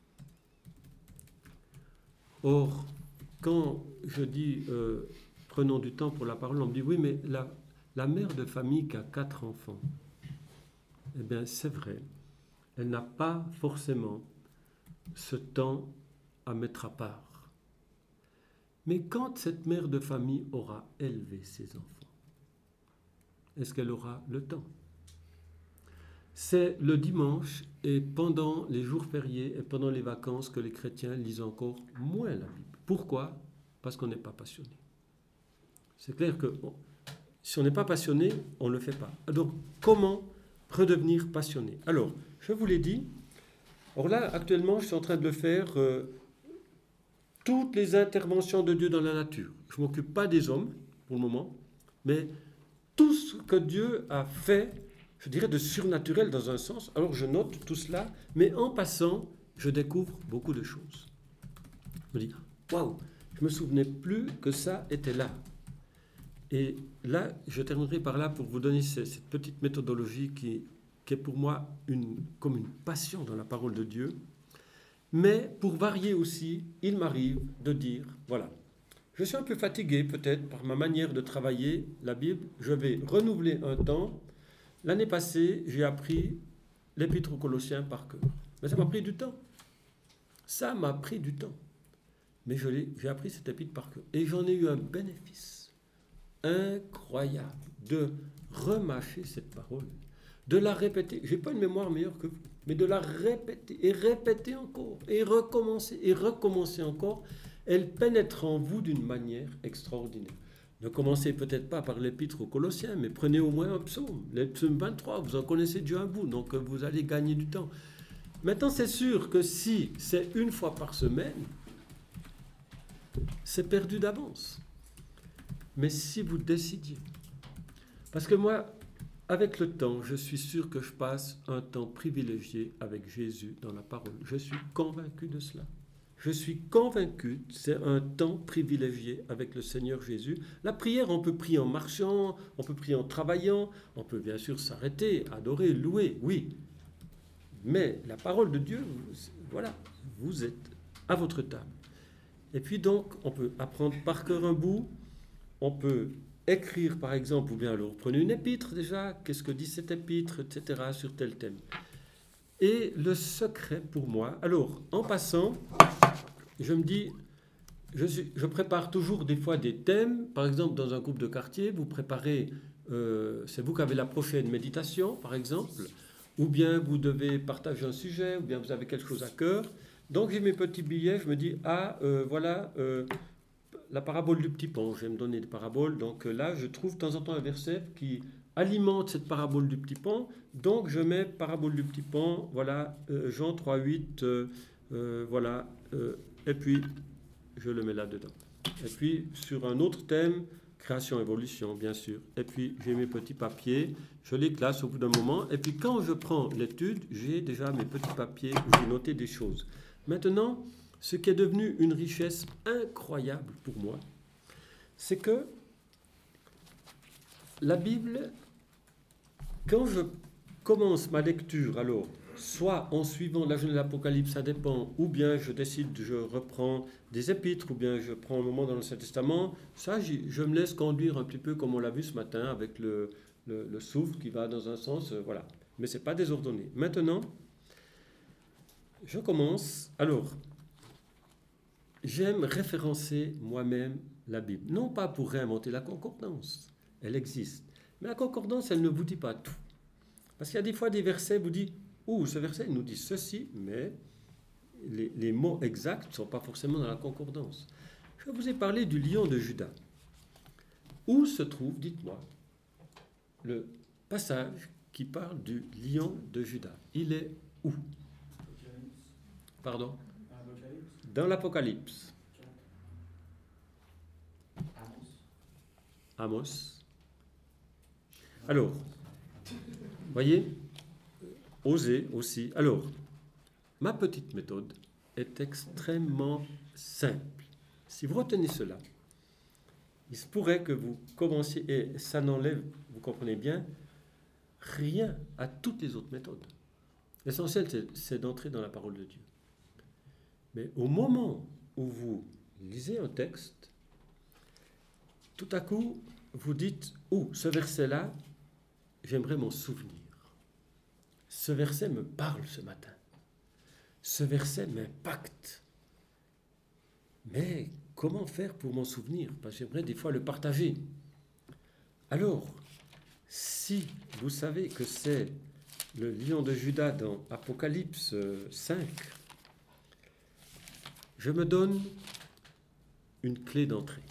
Or, quand je dis prenons du temps pour la parole, on me dit oui, mais la mère de famille qui a 4 enfants, eh bien c'est vrai, elle n'a pas forcément ce temps à mettre à part. Mais quand cette mère de famille aura élevé ses enfants, est-ce qu'elle aura le temps? C'est le dimanche et pendant les jours fériés et pendant les vacances que les chrétiens lisent encore moins la Bible. Pourquoi? Parce qu'on n'est pas passionné. C'est clair que si on n'est pas passionné, on ne le fait pas. Donc, comment redevenir passionné? Alors, je vous l'ai dit. Or là, actuellement, je suis en train de le faire toutes les interventions de Dieu dans la nature. Je ne m'occupe pas des hommes, pour le moment, mais tout ce que Dieu a fait, je dirais de surnaturel dans un sens. Alors je note tout cela, mais en passant, je découvre beaucoup de choses. Je me dis, waouh, je ne me souvenais plus que ça était là. Et là, je terminerai par là pour vous donner cette petite méthodologie qui est pour moi comme une passion dans la parole de Dieu. Mais pour varier aussi, il m'arrive de dire, voilà, je suis un peu fatigué peut-être par ma manière de travailler la Bible, je vais renouveler un temps. L'année passée, j'ai appris l'Épître aux Colossiens par cœur. Mais ça m'a pris du temps. Ça m'a pris du temps. Mais j'ai appris cette épître par cœur. Et j'en ai eu un bénéfice incroyable de remâcher cette parole, de la répéter. Je n'ai pas une mémoire meilleure que vous, mais de la répéter encore, et recommencer encore. Elle pénètre en vous d'une manière extraordinaire. Ne commencez peut-être pas par l'épître aux Colossiens, mais prenez au moins un psaume. Le psaume 23, vous en connaissez déjà un bout, donc vous allez gagner du temps. Maintenant, c'est sûr que si c'est une fois par semaine, c'est perdu d'avance. Mais si vous décidiez, parce que moi, avec le temps, je suis sûr que je passe un temps privilégié avec Jésus dans la parole. Je suis convaincu de cela. Je suis convaincu que c'est un temps privilégié avec le Seigneur Jésus. La prière, on peut prier en marchant, on peut prier en travaillant, on peut bien sûr s'arrêter, adorer, louer, oui. Mais la parole de Dieu, voilà, vous êtes à votre table. Et puis donc, on peut apprendre par cœur un bout, on peut écrire par exemple, ou bien alors prenez une épître déjà, qu'est-ce que dit cette épître, etc., sur tel thème. Et le secret pour moi, alors en passant, je me dis, je prépare toujours des fois des thèmes, par exemple dans un groupe de quartier, vous préparez, c'est vous qui avez la prochaine méditation par exemple, ou bien vous devez partager un sujet, ou bien vous avez quelque chose à cœur. Donc j'ai mes petits billets, je me dis, voilà, la parabole du petit paon, je vais me donner des paraboles, donc là je trouve de temps en temps un verset qui alimente cette parabole du petit paon, donc je mets parabole du petit paon, voilà, Jean 3,8, voilà, et puis je le mets là-dedans. Et puis sur un autre thème, création-évolution, bien sûr, et puis j'ai mes petits papiers, je les classe au bout d'un moment, et puis quand je prends l'étude, j'ai déjà mes petits papiers où j'ai noté des choses. Maintenant, ce qui est devenu une richesse incroyable pour moi, c'est que la Bible, quand je commence ma lecture, alors, soit en suivant la journée de l'Apocalypse, ça dépend, ou bien je décide, je reprends des épîtres, ou bien je prends un moment dans l'Ancien Testament, ça, je me laisse conduire un petit peu comme on l'a vu ce matin, avec le souffle qui va dans un sens, voilà. Mais ce n'est pas désordonné. Maintenant, je commence, alors, j'aime référencer moi-même la Bible. Non pas pour réinventer la concordance, elle existe. Mais la concordance, elle ne vous dit pas tout. Parce qu'il y a des fois des versets, vous dites, ce verset nous dit ceci, mais les mots exacts ne sont pas forcément dans la concordance. Je vous ai parlé du lion de Juda. Où se trouve, dites-moi, le passage qui parle du lion de Juda? Il est où? Pardon? Dans l'Apocalypse. Amos. Alors, voyez, Osée aussi. Alors, ma petite méthode est extrêmement simple. Si vous retenez cela, il se pourrait que vous commenciez, et ça n'enlève, vous comprenez bien, rien à toutes les autres méthodes. L'essentiel, c'est d'entrer dans la parole de Dieu. Mais au moment où vous lisez un texte, tout à coup, vous dites, ce verset-là, j'aimerais m'en souvenir. Ce verset me parle ce matin. Ce verset m'impacte. Mais comment faire pour m'en souvenir? Parce que j'aimerais des fois le partager. Alors, si vous savez que c'est le lion de Juda dans Apocalypse 5, je me donne une clé d'entrée.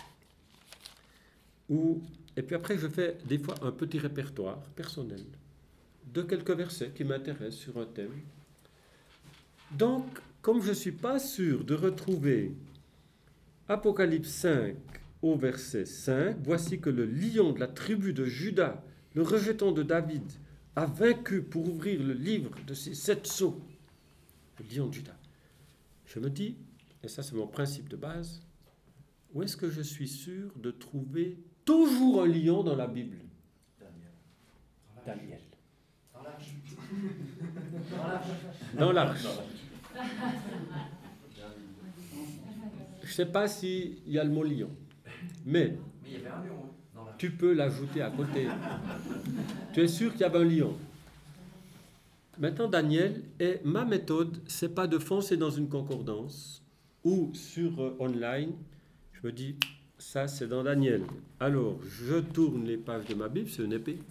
Et puis après, je fais des fois un petit répertoire personnel de quelques versets qui m'intéressent sur un thème. Donc, comme je ne suis pas sûr de retrouver Apocalypse 5 au verset 5, voici que le lion de la tribu de Juda, le rejeton de David, a vaincu pour ouvrir le livre de ses 7 sceaux. Le lion de Juda. Je me dis, et ça c'est mon principe de base, où est-ce que je suis sûr de trouver toujours un lion dans la Bible? Daniel. Dans l'arche. Dans l'arche. Je ne sais pas s'il y a le mot lion, mais Mais il y avait un lion, hein, dans l'arche. tu peux l'ajouter à côté. Tu es sûr qu'il y avait un lion. Maintenant, Daniel, et ma méthode, c'est pas de foncer dans une concordance ou sur online. Je me dis, ça c'est dans Daniel. Alors, je tourne les pages de ma Bible, c'est une épée.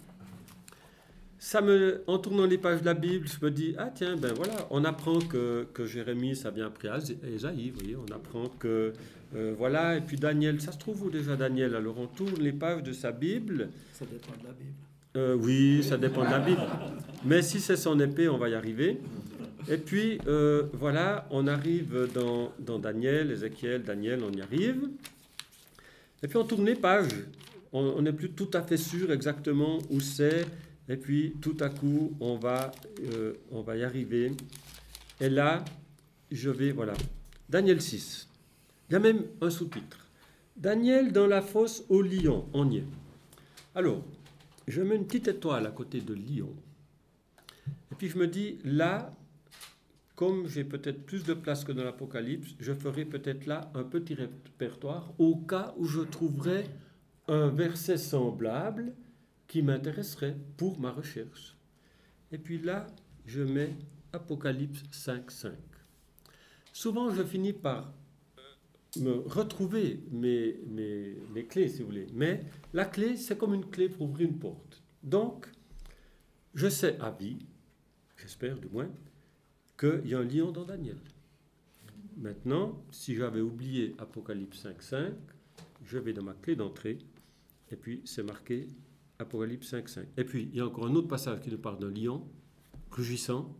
En tournant les pages de la Bible, je me dis, ah tiens, ben voilà, on apprend que Jérémie, ça vient après Ésaïe, vous voyez, on apprend que, voilà, et puis Daniel, ça se trouve où déjà Daniel? Alors on tourne les pages de sa Bible. Ça dépend de la Bible. Oui, ça dépend de la Bible. Mais si c'est son épée, on va y arriver. Et puis, voilà, on arrive dans Daniel, Ézéchiel, Daniel, on y arrive. Et puis on tourne les pages. On n'est plus tout à fait sûr exactement où c'est. Et puis, tout à coup, on va y arriver. Et là, voilà. Daniel 6. Il y a même un sous-titre. Daniel dans la fosse au lion. On y est. Alors, je mets une petite étoile à côté de lion. Et puis, je me dis, là, comme j'ai peut-être plus de place que dans l'Apocalypse, je ferai peut-être là un petit répertoire au cas où je trouverai un verset semblable qui m'intéresserait pour ma recherche. Et puis là, je mets Apocalypse 5.5. Souvent, je finis par me retrouver mes clés, si vous voulez. Mais la clé, c'est comme une clé pour ouvrir une porte. Donc, je sais à vie, j'espère du moins, qu'il y a un lion dans Daniel. Maintenant, si j'avais oublié Apocalypse 5.5, je vais dans ma clé d'entrée, et puis c'est marqué Apocalypse 5.5. Et puis, il y a encore un autre passage qui nous parle d'un lion rugissant.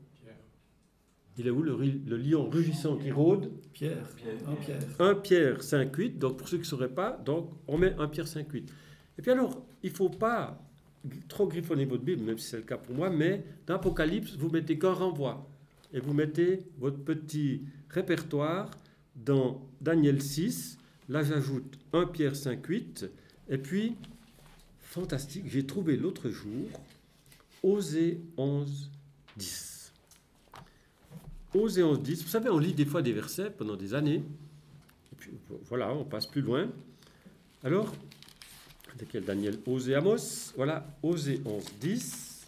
Il est où le lion rugissant qui rôde? Pierre. 1 Pierre 5.8. Donc, pour ceux qui ne sauraient pas, donc, on met 1 Pierre 5.8. Et puis alors, il ne faut pas trop griffonner votre Bible, même si c'est le cas pour moi, mais dans Apocalypse, vous mettez qu'un renvoi. Et vous mettez votre petit répertoire dans Daniel 6. Là, j'ajoute 1 Pierre 5.8. Et puis, fantastique, j'ai trouvé l'autre jour Osée 11.10. Osée 11.10. Vous savez, on lit des fois des versets pendant des années. Et puis, voilà, on passe plus loin. Alors, lequel Daniel? Osée, Amos. Voilà, Osée 11.10.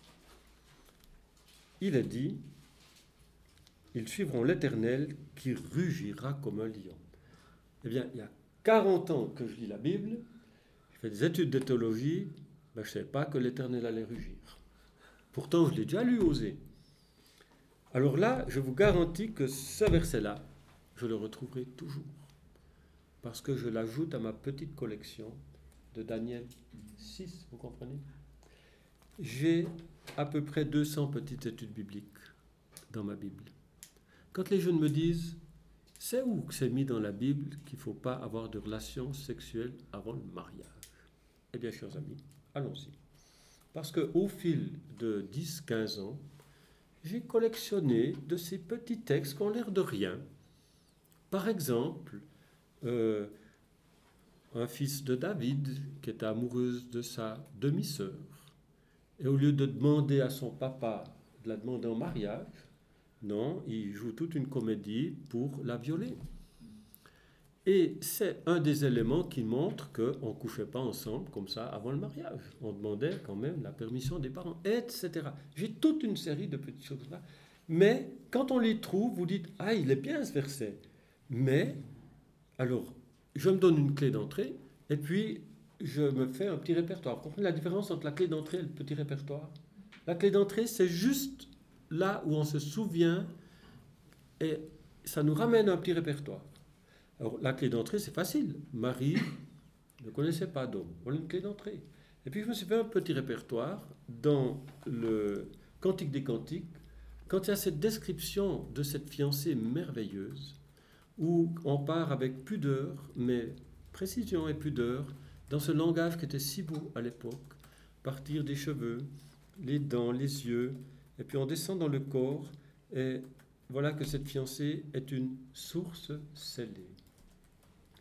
Il est dit, ils suivront l'Éternel qui rugira comme un lion. Eh bien, il y a 40 ans que je lis la Bible, je fais des études de théologie, ben, je ne savais pas que l'Éternel allait rugir. Pourtant, je l'ai déjà lu, Osée. Alors là, je vous garantis que ce verset-là, je le retrouverai toujours. Parce que je l'ajoute à ma petite collection de Daniel 6, vous comprenez? J'ai à peu près 200 petites études bibliques dans ma Bible. Quand les jeunes me disent, c'est où que c'est mis dans la Bible qu'il ne faut pas avoir de relations sexuelles avant le mariage? Eh bien, chers amis, allons-y. Parce qu'au fil de 10-15 ans, j'ai collectionné de ces petits textes qui ont l'air de rien. Par exemple, un fils de David qui était amoureuse de sa demi-sœur. Et au lieu de demander à son papa de la demander en mariage, non, il joue toute une comédie pour la violer. Et c'est un des éléments qui montre qu'on ne couchait pas ensemble comme ça avant le mariage. On demandait quand même la permission des parents, etc. J'ai toute une série de petites choses là. Mais quand on les trouve, vous dites, ah, il est bien ce verset. Mais, alors, je me donne une clé d'entrée et puis je me fais un petit répertoire. Vous comprenez la différence entre la clé d'entrée et le petit répertoire? La clé d'entrée, c'est juste là où on se souvient et ça nous ramène à un petit répertoire. Alors, la clé d'entrée, c'est facile. Marie ne connaissait pas d'homme. Voilà une clé d'entrée. Et puis, je me suis fait un petit répertoire dans le Cantique des Cantiques, quand il y a cette description de cette fiancée merveilleuse, où on part avec pudeur, mais précision et pudeur, dans ce langage qui était si beau à l'époque, partir des cheveux, les dents, les yeux, et puis on descend dans le corps, et voilà que cette fiancée est une source scellée.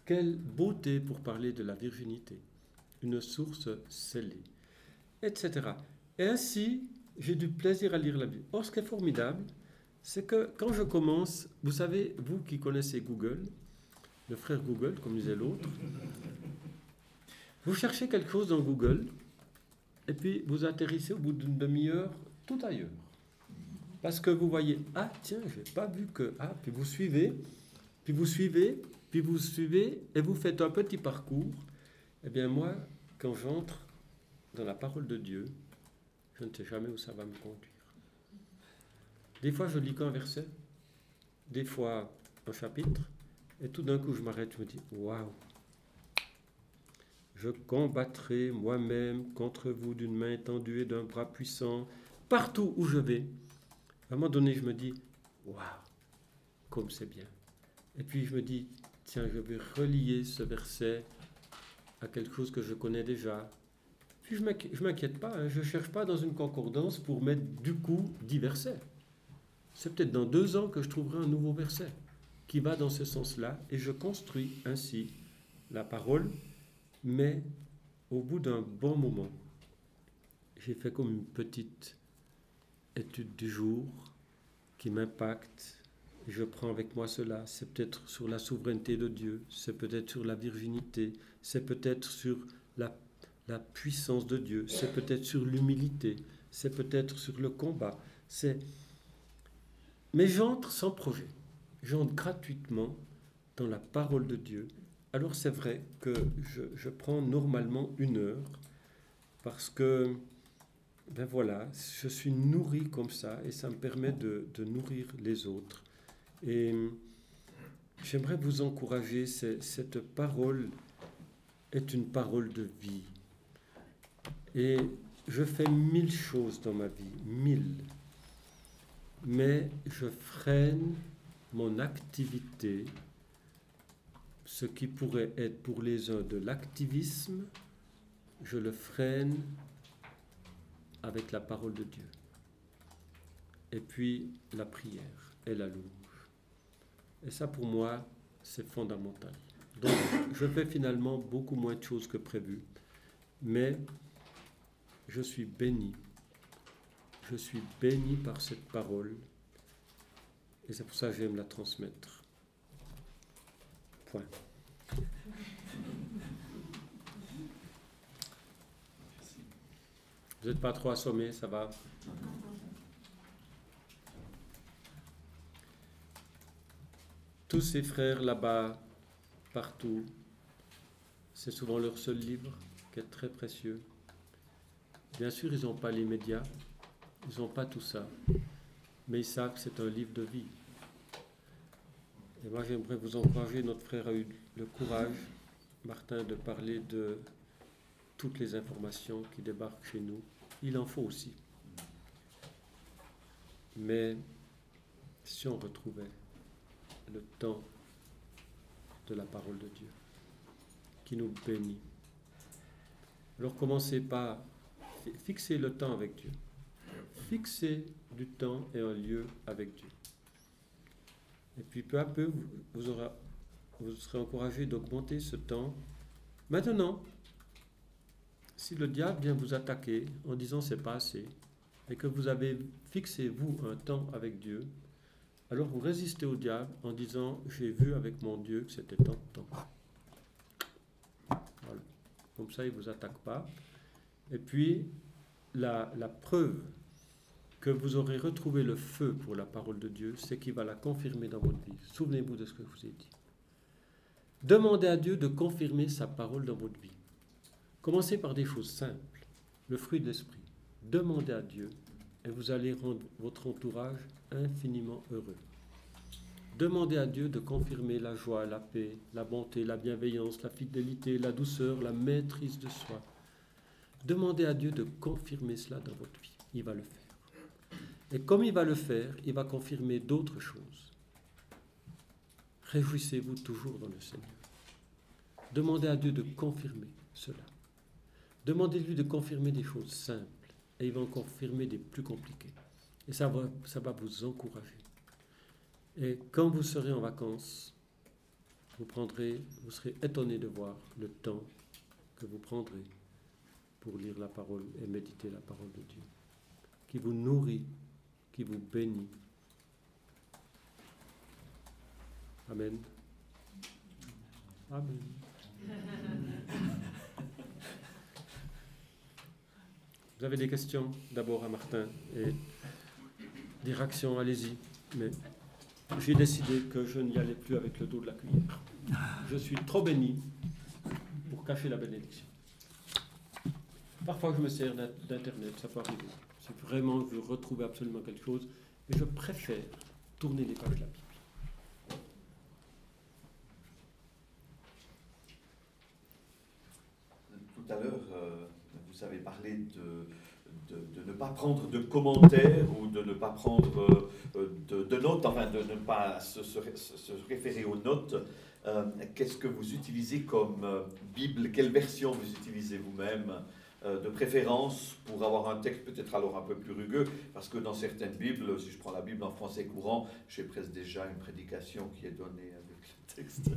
quelle beauté pour parler de la virginité, une source scellée, etc. Et ainsi, j'ai du plaisir à lire la Bible. Or, ce qui est formidable, c'est que quand je commence, vous savez, vous qui connaissez Google, le frère Google, comme disait l'autre, vous cherchez quelque chose dans Google, et puis vous atterrissez au bout d'une demi-heure tout ailleurs. Parce que vous voyez, ah tiens, je n'ai pas vu que... Ah, puis vous suivez, puis vous suivez, puis vous suivez, et vous faites un petit parcours. Eh bien moi, quand j'entre dans la parole de Dieu, je ne sais jamais où ça va me conduire. Des fois, je lis qu'un verset, des fois un chapitre, et tout d'un coup, je m'arrête, je me dis, waouh, je combattrai moi-même contre vous d'une main étendue et d'un bras puissant, partout où je vais. À un moment donné, je me dis, waouh, comme c'est bien. Et puis je me dis, tiens, je vais relier ce verset à quelque chose que je connais déjà. Puis je ne m'inquiète pas, hein, je ne cherche pas dans une concordance pour mettre du coup 10 versets. C'est peut-être dans 2 ans que je trouverai un nouveau verset qui va dans ce sens-là, et je construis ainsi la parole, mais au bout d'un bon moment, j'ai fait comme une petite étude du jour qui m'impacte. Je prends avec moi cela. C'est peut-être sur la souveraineté de Dieu, c'est peut-être sur la virginité, c'est peut-être sur la puissance de Dieu, c'est peut-être sur l'humilité, c'est peut-être sur le combat. Mais j'entre sans projet, j'entre gratuitement dans la parole de Dieu. Alors c'est vrai que je prends normalement 1 heure parce que ben voilà, je suis nourri comme ça et ça me permet de nourrir les autres. Et j'aimerais vous encourager, cette parole est une parole de vie. Et je fais 1000 choses dans ma vie, 1000. Mais je freine mon activité, ce qui pourrait être pour les uns de l'activisme, je le freine avec la parole de Dieu. Et puis la prière et la louange. Et ça pour moi, c'est fondamental. Donc je fais finalement beaucoup moins de choses que prévu, mais je suis béni. Je suis béni par cette parole et c'est pour ça que j'aime la transmettre. Point. Vous n'êtes pas trop assommés, ça va? Tous ces frères là-bas, partout, c'est souvent leur seul livre qui est très précieux. Bien sûr, ils n'ont pas les médias, ils n'ont pas tout ça, mais ils savent que c'est un livre de vie. Et moi, j'aimerais vous encourager. Notre frère a eu le courage, Martin, de parler de toutes les informations qui débarquent chez nous. Il en faut aussi. Mais si on retrouvait le temps de la parole de Dieu, qui nous bénit. Alors commencez par fixer le temps avec Dieu. Fixez du temps et un lieu avec Dieu. Et puis peu à peu, vous serez encouragé d'augmenter ce temps. Maintenant, si le diable vient vous attaquer en disant c'est pas assez, et que vous avez fixé, vous, un temps avec Dieu, alors vous résistez au diable en disant j'ai vu avec mon Dieu que c'était tant de temps. Voilà. Comme ça, il ne vous attaque pas. Et puis, la preuve que vous aurez retrouvé le feu pour la parole de Dieu, c'est qu'il va la confirmer dans votre vie. Souvenez-vous de ce que je vous ai dit. Demandez à Dieu de confirmer sa parole dans votre vie. Commencez par des choses simples, le fruit de l'esprit. Demandez à Dieu et vous allez rendre votre entourage infiniment heureux. Demandez à Dieu de confirmer la joie, la paix, la bonté, la bienveillance, la fidélité, la douceur, la maîtrise de soi. Demandez à Dieu de confirmer cela dans votre vie. Il va le faire. Et comme il va le faire, il va confirmer d'autres choses. Réjouissez-vous toujours dans le Seigneur. Demandez à Dieu de confirmer cela. Demandez-lui de confirmer des choses simples. Et il va en confirmer des plus compliquées. Et ça va vous encourager. Et quand vous serez en vacances, vous serez étonné de voir le temps que vous prendrez pour lire la parole et méditer la parole de Dieu, qui vous nourrit, qui vous bénit. Amen. Amen. Vous avez des questions d'abord à Martin et des réactions, allez-y. Mais j'ai décidé que je n'y allais plus avec le dos de la cuillère. Je suis trop béni pour cacher la bénédiction. Parfois, je me sers d'Internet, ça peut arriver. Si vraiment je veux retrouver absolument quelque chose, mais je préfère tourner les pages de la Bible. Tout à l'heure, vous avez parlé de ne pas prendre de commentaires ou de ne pas prendre de notes, enfin de ne pas se référer aux notes. Qu'est-ce que vous utilisez comme Bible? Quelle version vous utilisez vous-même de préférence pour avoir un texte peut-être alors un peu plus rugueux? Parce que dans certaines Bibles, si je prends la Bible en français courant, j'ai presque déjà une prédication qui est donnée avec le texte.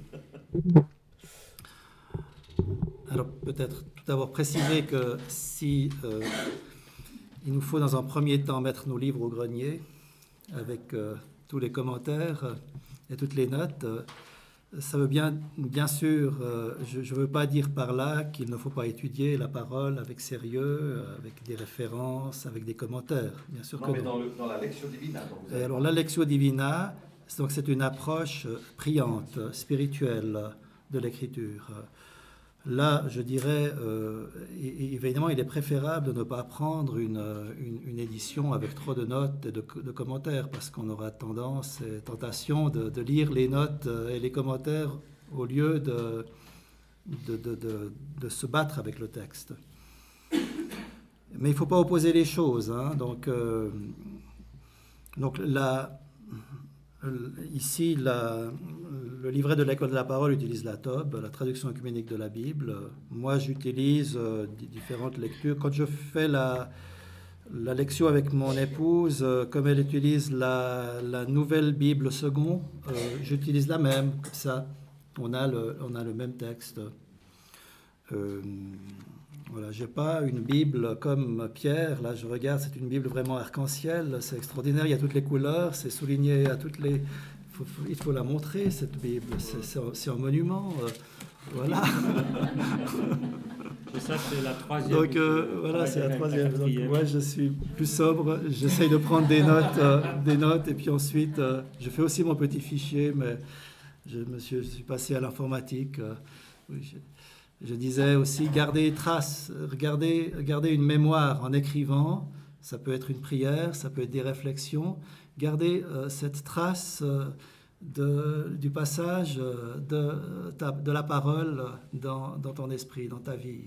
Alors peut-être tout d'abord préciser que si il nous faut dans un premier temps mettre nos livres au grenier avec tous les commentaires et toutes les notes, ça veut bien sûr, je ne veux pas dire par là qu'il ne faut pas étudier la parole avec sérieux, avec des références, avec des commentaires. Bien sûr non, que mais non. dans la Lectio Divina. Et alors la Lectio Divina, c'est une approche priante, spirituelle de l'écriture. Là, je dirais, évidemment, il est préférable de ne pas prendre une édition avec trop de notes et de commentaires, parce qu'on aura tendance et tentation de lire les notes et les commentaires au lieu de se battre avec le texte. Mais il ne faut pas opposer les choses. Hein. Donc ici, le livret de l'école de la parole utilise la TOB, la traduction œcuménique de la Bible. Moi, j'utilise différentes lectures. Quand je fais la lecture avec mon épouse, comme elle utilise la nouvelle Bible seconde, j'utilise la même. Comme ça, on a le même texte. Voilà, je n'ai pas une Bible comme Pierre. Là, je regarde, c'est une Bible vraiment arc-en-ciel. C'est extraordinaire, il y a toutes les couleurs, c'est souligné à toutes les... Il faut la montrer, cette Bible. C'est un monument. Voilà. Et ça, c'est la troisième. Donc, voilà, c'est la troisième. Donc, moi, je suis plus sobre. J'essaye de prendre des notes, et puis ensuite, je fais aussi mon petit fichier, mais je suis passé à l'informatique. Oui, je disais aussi, garder trace, garder une mémoire en écrivant, ça peut être une prière, ça peut être des réflexions. Garder cette trace du passage de la parole dans ton esprit, dans ta vie.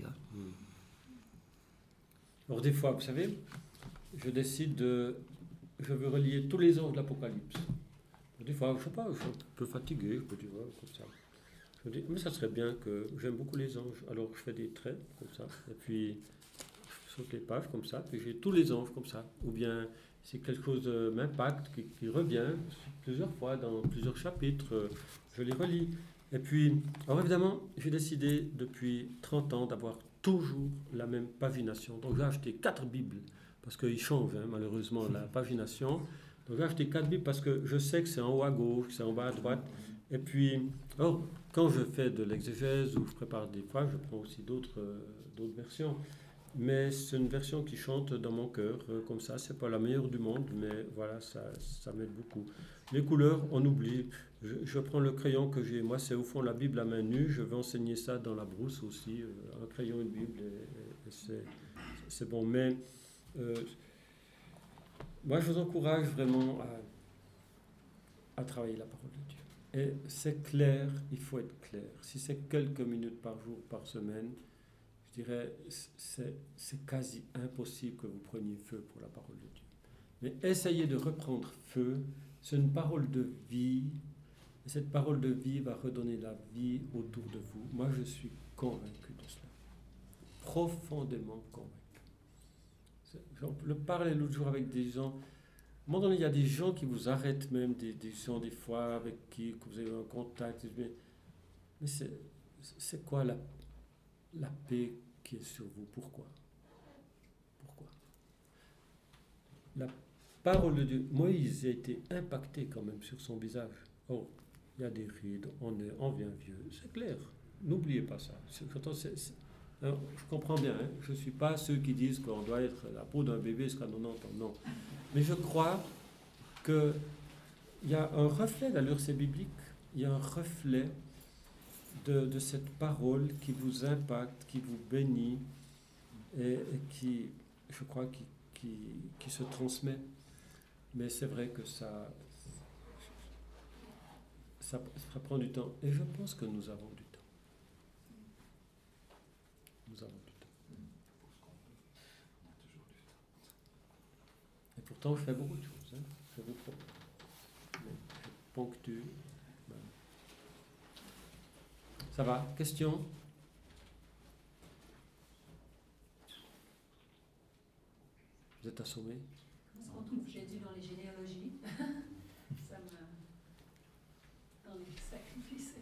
Alors des fois, vous savez, je décide je veux relier tous les anges de l'Apocalypse. Des fois, je ne sais pas, je suis un peu fatigué, je peux dire comme ça. Je me dis, mais ça serait bien que j'aime beaucoup les anges. Alors je fais des traits comme ça, et puis je saute les pages comme ça, puis j'ai tous les anges comme ça. Ou bien c'est quelque chose d'impact qui revient plusieurs fois dans plusieurs chapitres. Je les relis. Et puis, alors évidemment, j'ai décidé depuis 30 ans d'avoir toujours la même pagination. Donc j'ai acheté 4 Bibles, parce qu'ils changent malheureusement la pagination. Donc j'ai acheté 4 Bibles parce que je sais que c'est en haut à gauche, c'est en bas à droite. Et puis, alors, quand je fais de l'exégèse ou je prépare des fois, je prends aussi d'autres versions. Mais c'est une version qui chante dans mon cœur, comme ça. C'est pas la meilleure du monde, mais voilà, ça m'aide beaucoup. Les couleurs, on oublie. Je prends le crayon que j'ai. Moi, c'est au fond la Bible à main nue. Je vais enseigner ça dans la brousse aussi. Un crayon, une Bible, et c'est bon. Mais moi, je vous encourage vraiment à travailler la parole de Dieu. Et c'est clair, il faut être clair. Si c'est quelques minutes par jour, par semaine, je dirais, c'est quasi impossible que vous preniez feu pour la parole de Dieu. Mais essayez de reprendre feu. C'est une parole de vie. Et cette parole de vie va redonner la vie autour de vous. Moi, je suis convaincu de cela. Profondément convaincu. Je parlais l'autre jour avec des gens. À un moment donné, il y a des gens qui vous arrêtent même, des gens des fois avec qui que vous avez un contact. Mais c'est quoi la paix qui est sur vous? Pourquoi? La parole de Dieu, Moïse a été impacté quand même sur son visage. Oh, il y a des rides, on vient vieux, c'est clair. N'oubliez pas ça. Alors, je comprends bien, hein, je ne suis pas ceux qui disent qu'on doit être la peau d'un bébé jusqu'à 90 ans, non. Mais je crois qu'il y a un reflet d'allure, c'est biblique, il y a un reflet de cette parole qui vous impacte, qui vous bénit et qui, je crois, qui se transmet. Mais c'est vrai que ça prend du temps. Et je pense que nous avons du temps. Nous avons du temps. Et pourtant, je fais beaucoup de choses. Hein. Je vous promets. Mais je ponctue. Ben. Ça va? Question? Vous êtes assommé? J'ai dû dans les généalogies. Ça m'a. Dans les sacrifices.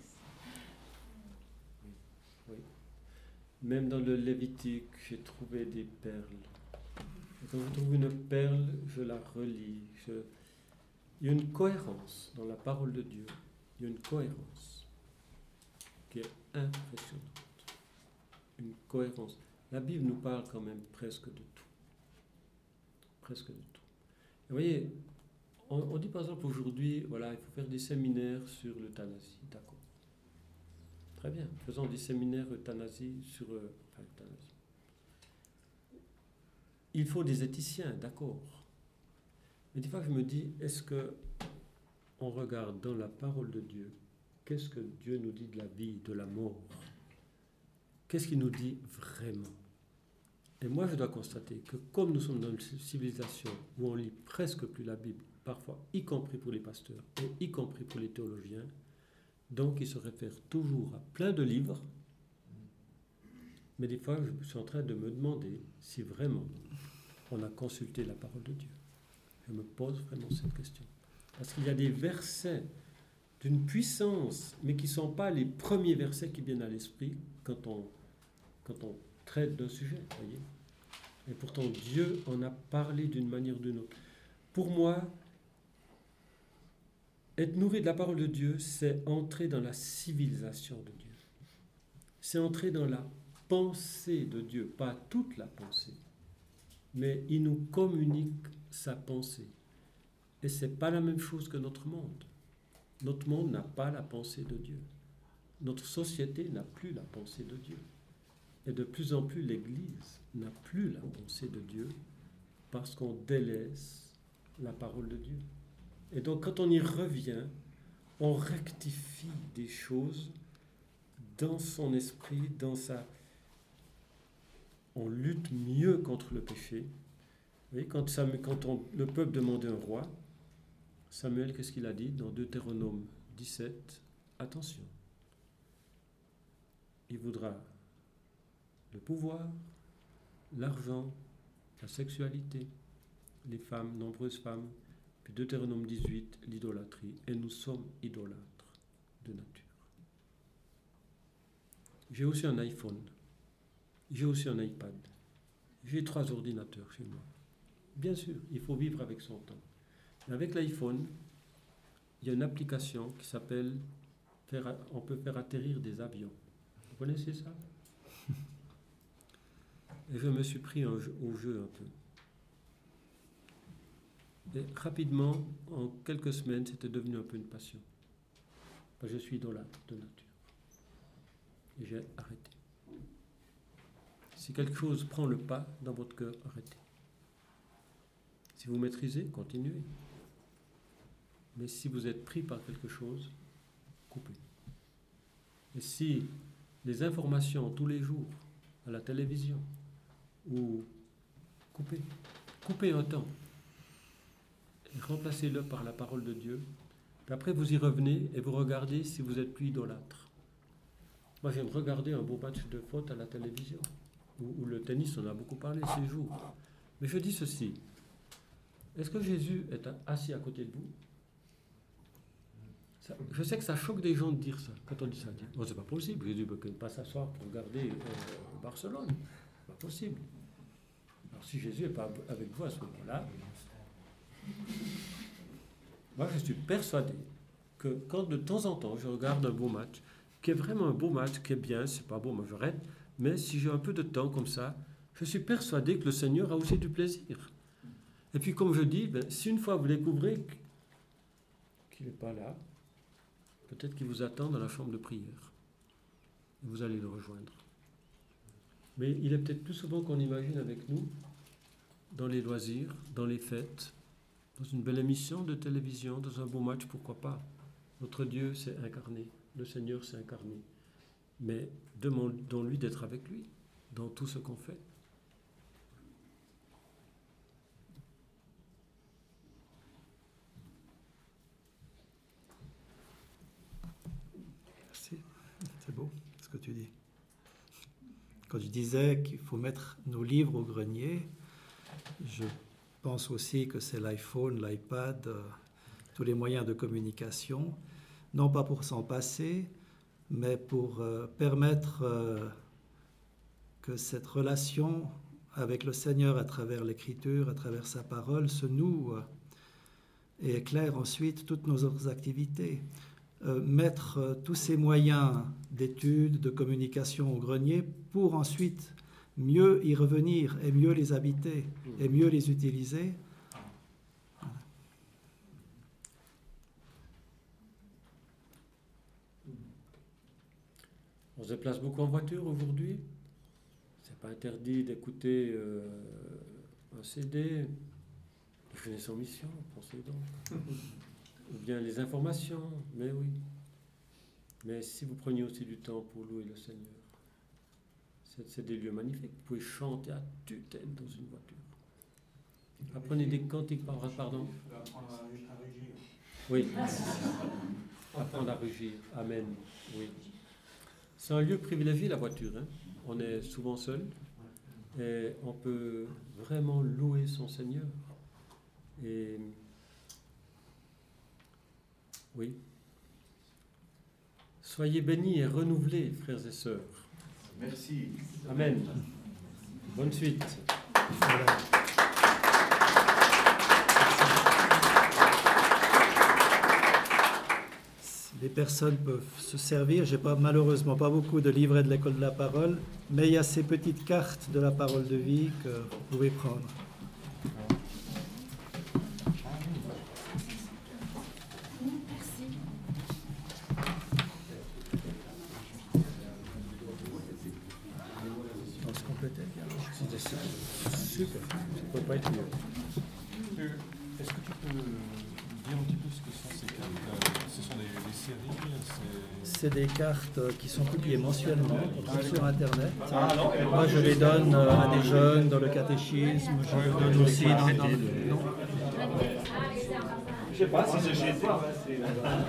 Oui. Même dans le Lévitique, j'ai trouvé des perles. Et quand je trouve une perle, je la relis. Il y a une cohérence dans la parole de Dieu. Il y a une cohérence qui est impressionnante. Une cohérence. La Bible nous parle quand même presque de tout. Presque de tout. Et vous voyez, on dit par exemple aujourd'hui, voilà, il faut faire des séminaires sur l'euthanasie. D'accord. Très bien. Faisons des séminaires euthanasie sur euthanasie. Il faut des éthiciens, d'accord. Mais des fois, je me dis, est-ce que on regarde dans la parole de Dieu, qu'est-ce que Dieu nous dit de la vie, de la mort? Qu'est-ce qu'il nous dit vraiment? Et moi, je dois constater que comme nous sommes dans une civilisation où on lit presque plus la Bible, parfois, y compris pour les pasteurs et y compris pour les théologiens, donc ils se réfèrent toujours à plein de livres, mais des fois, je suis en train de me demander si vraiment on a consulté la parole de Dieu. Je me pose vraiment cette question. Parce qu'il y a des versets d'une puissance, mais qui ne sont pas les premiers versets qui viennent à l'esprit quand on traite d'un sujet, voyez. Et pourtant, Dieu en a parlé d'une manière ou d'une autre. Pour moi, être nourri de la parole de Dieu, c'est entrer dans la civilisation de Dieu. C'est entrer dans la pensée de Dieu, pas toute la pensée, mais il nous communique sa pensée. Et ce n'est pas la même chose que notre monde. Notre monde n'a pas la pensée de Dieu. Notre société n'a plus la pensée de Dieu. Et de plus en plus, l'Église n'a plus la pensée de Dieu parce qu'on délaisse la parole de Dieu. Et donc, quand on y revient, on rectifie des choses dans son esprit, on lutte mieux contre le péché. Vous voyez, quand le peuple demandait un roi, Samuel, qu'est-ce qu'il a dit dans Deutéronome 17? Attention, il voudra le pouvoir, l'argent, la sexualité, les femmes, nombreuses femmes, puis Deutéronome 18, l'idolâtrie. Et nous sommes idolâtres de nature. J'ai aussi un iPhone, j'ai aussi un iPad, j'ai 3 ordinateurs chez moi. Bien sûr, il faut vivre avec son temps. Mais avec l'iPhone, il y a une application qui s'appelle on peut faire atterrir des avions. Vous connaissez ça? Et je me suis pris au jeu un peu. Et rapidement, en quelques semaines, c'était devenu un peu une passion. Je suis idolâtre de nature. Et j'ai arrêté. Si quelque chose prend le pas dans votre cœur, arrêtez. Si vous maîtrisez, continuez. Mais si vous êtes pris par quelque chose, coupez. Et si les informations tous les jours, à la télévision, ou coupez un temps, et remplacez-le par la parole de Dieu, puis après vous y revenez et vous regardez si vous êtes plus idolâtre. Moi j'aime regarder un beau match de foot à la télévision, ou le tennis, on a beaucoup parlé ces jours. Mais je dis ceci, est-ce que Jésus est assis à côté de vous? Je sais que ça choque des gens de dire ça. Quand on dit ça, on dit, oh, c'est pas possible. Jésus ne peut pas s'asseoir pour regarder Barcelone. C'est pas possible. Alors si Jésus n'est pas avec vous à ce moment-là, moi je suis persuadé que quand de temps en temps je regarde un beau match, qui est vraiment un beau match, qui est bien, c'est pas beau, moi j'arrête, mais si j'ai un peu de temps comme ça, je suis persuadé que le Seigneur a aussi du plaisir. Et puis comme je dis, si une fois vous découvrez qu'il n'est pas là, peut-être qu'il vous attend dans la chambre de prière. Et vous allez le rejoindre. Mais il est peut-être plus souvent qu'on imagine avec nous, dans les loisirs, dans les fêtes, dans une belle émission de télévision, dans un beau match, pourquoi pas. Notre Dieu s'est incarné, le Seigneur s'est incarné. Mais demandons-lui d'être avec lui dans tout ce qu'on fait. Merci, c'est beau ce que tu dis. Quand je disais qu'il faut mettre nos livres au grenier, je pense aussi que c'est l'iPhone, l'iPad, tous les moyens de communication, non pas pour s'en passer, mais pour permettre que cette relation avec le Seigneur à travers l'Écriture, à travers sa parole, se noue et éclaire ensuite toutes nos autres activités. Mettre tous ces moyens d'études, de communication au grenier pour ensuite mieux y revenir et mieux les habiter et mieux les utiliser. On se déplace beaucoup en voiture aujourd'hui. C'est pas interdit d'écouter un CD. Déjeuner sans mission, pensez donc. Ou bien les informations, mais oui. Mais si vous preniez aussi du temps pour louer le Seigneur, c'est des lieux magnifiques. Vous pouvez chanter à tue-tête dans une voiture. Apprenez des cantiques, pardon. Apprendre à rugir. Oui. Apprendre à rugir. Amen. Oui. C'est un lieu privilégié, la voiture. Hein. On est souvent seul et on peut vraiment louer son Seigneur. Et oui. Soyez bénis et renouvelés, frères et sœurs. Merci. Amen. Bonne suite. Voilà. Les personnes peuvent se servir. Je n'ai malheureusement pas beaucoup de livrets de l'école de la parole, mais il y a ces petites cartes de la parole de vie que vous pouvez prendre. On se complétait. Super. Ça ne peut pas être mieux. Est-ce que tu peux dire un petit peu ce que sont ces cartes? Ce sont des séries? C'est des cartes qui sont publiées mensuellement sur Internet. Moi, je les donne à des jeunes dans le catéchisme. Je les donne aussi dans... Je sais pas si j'ai été.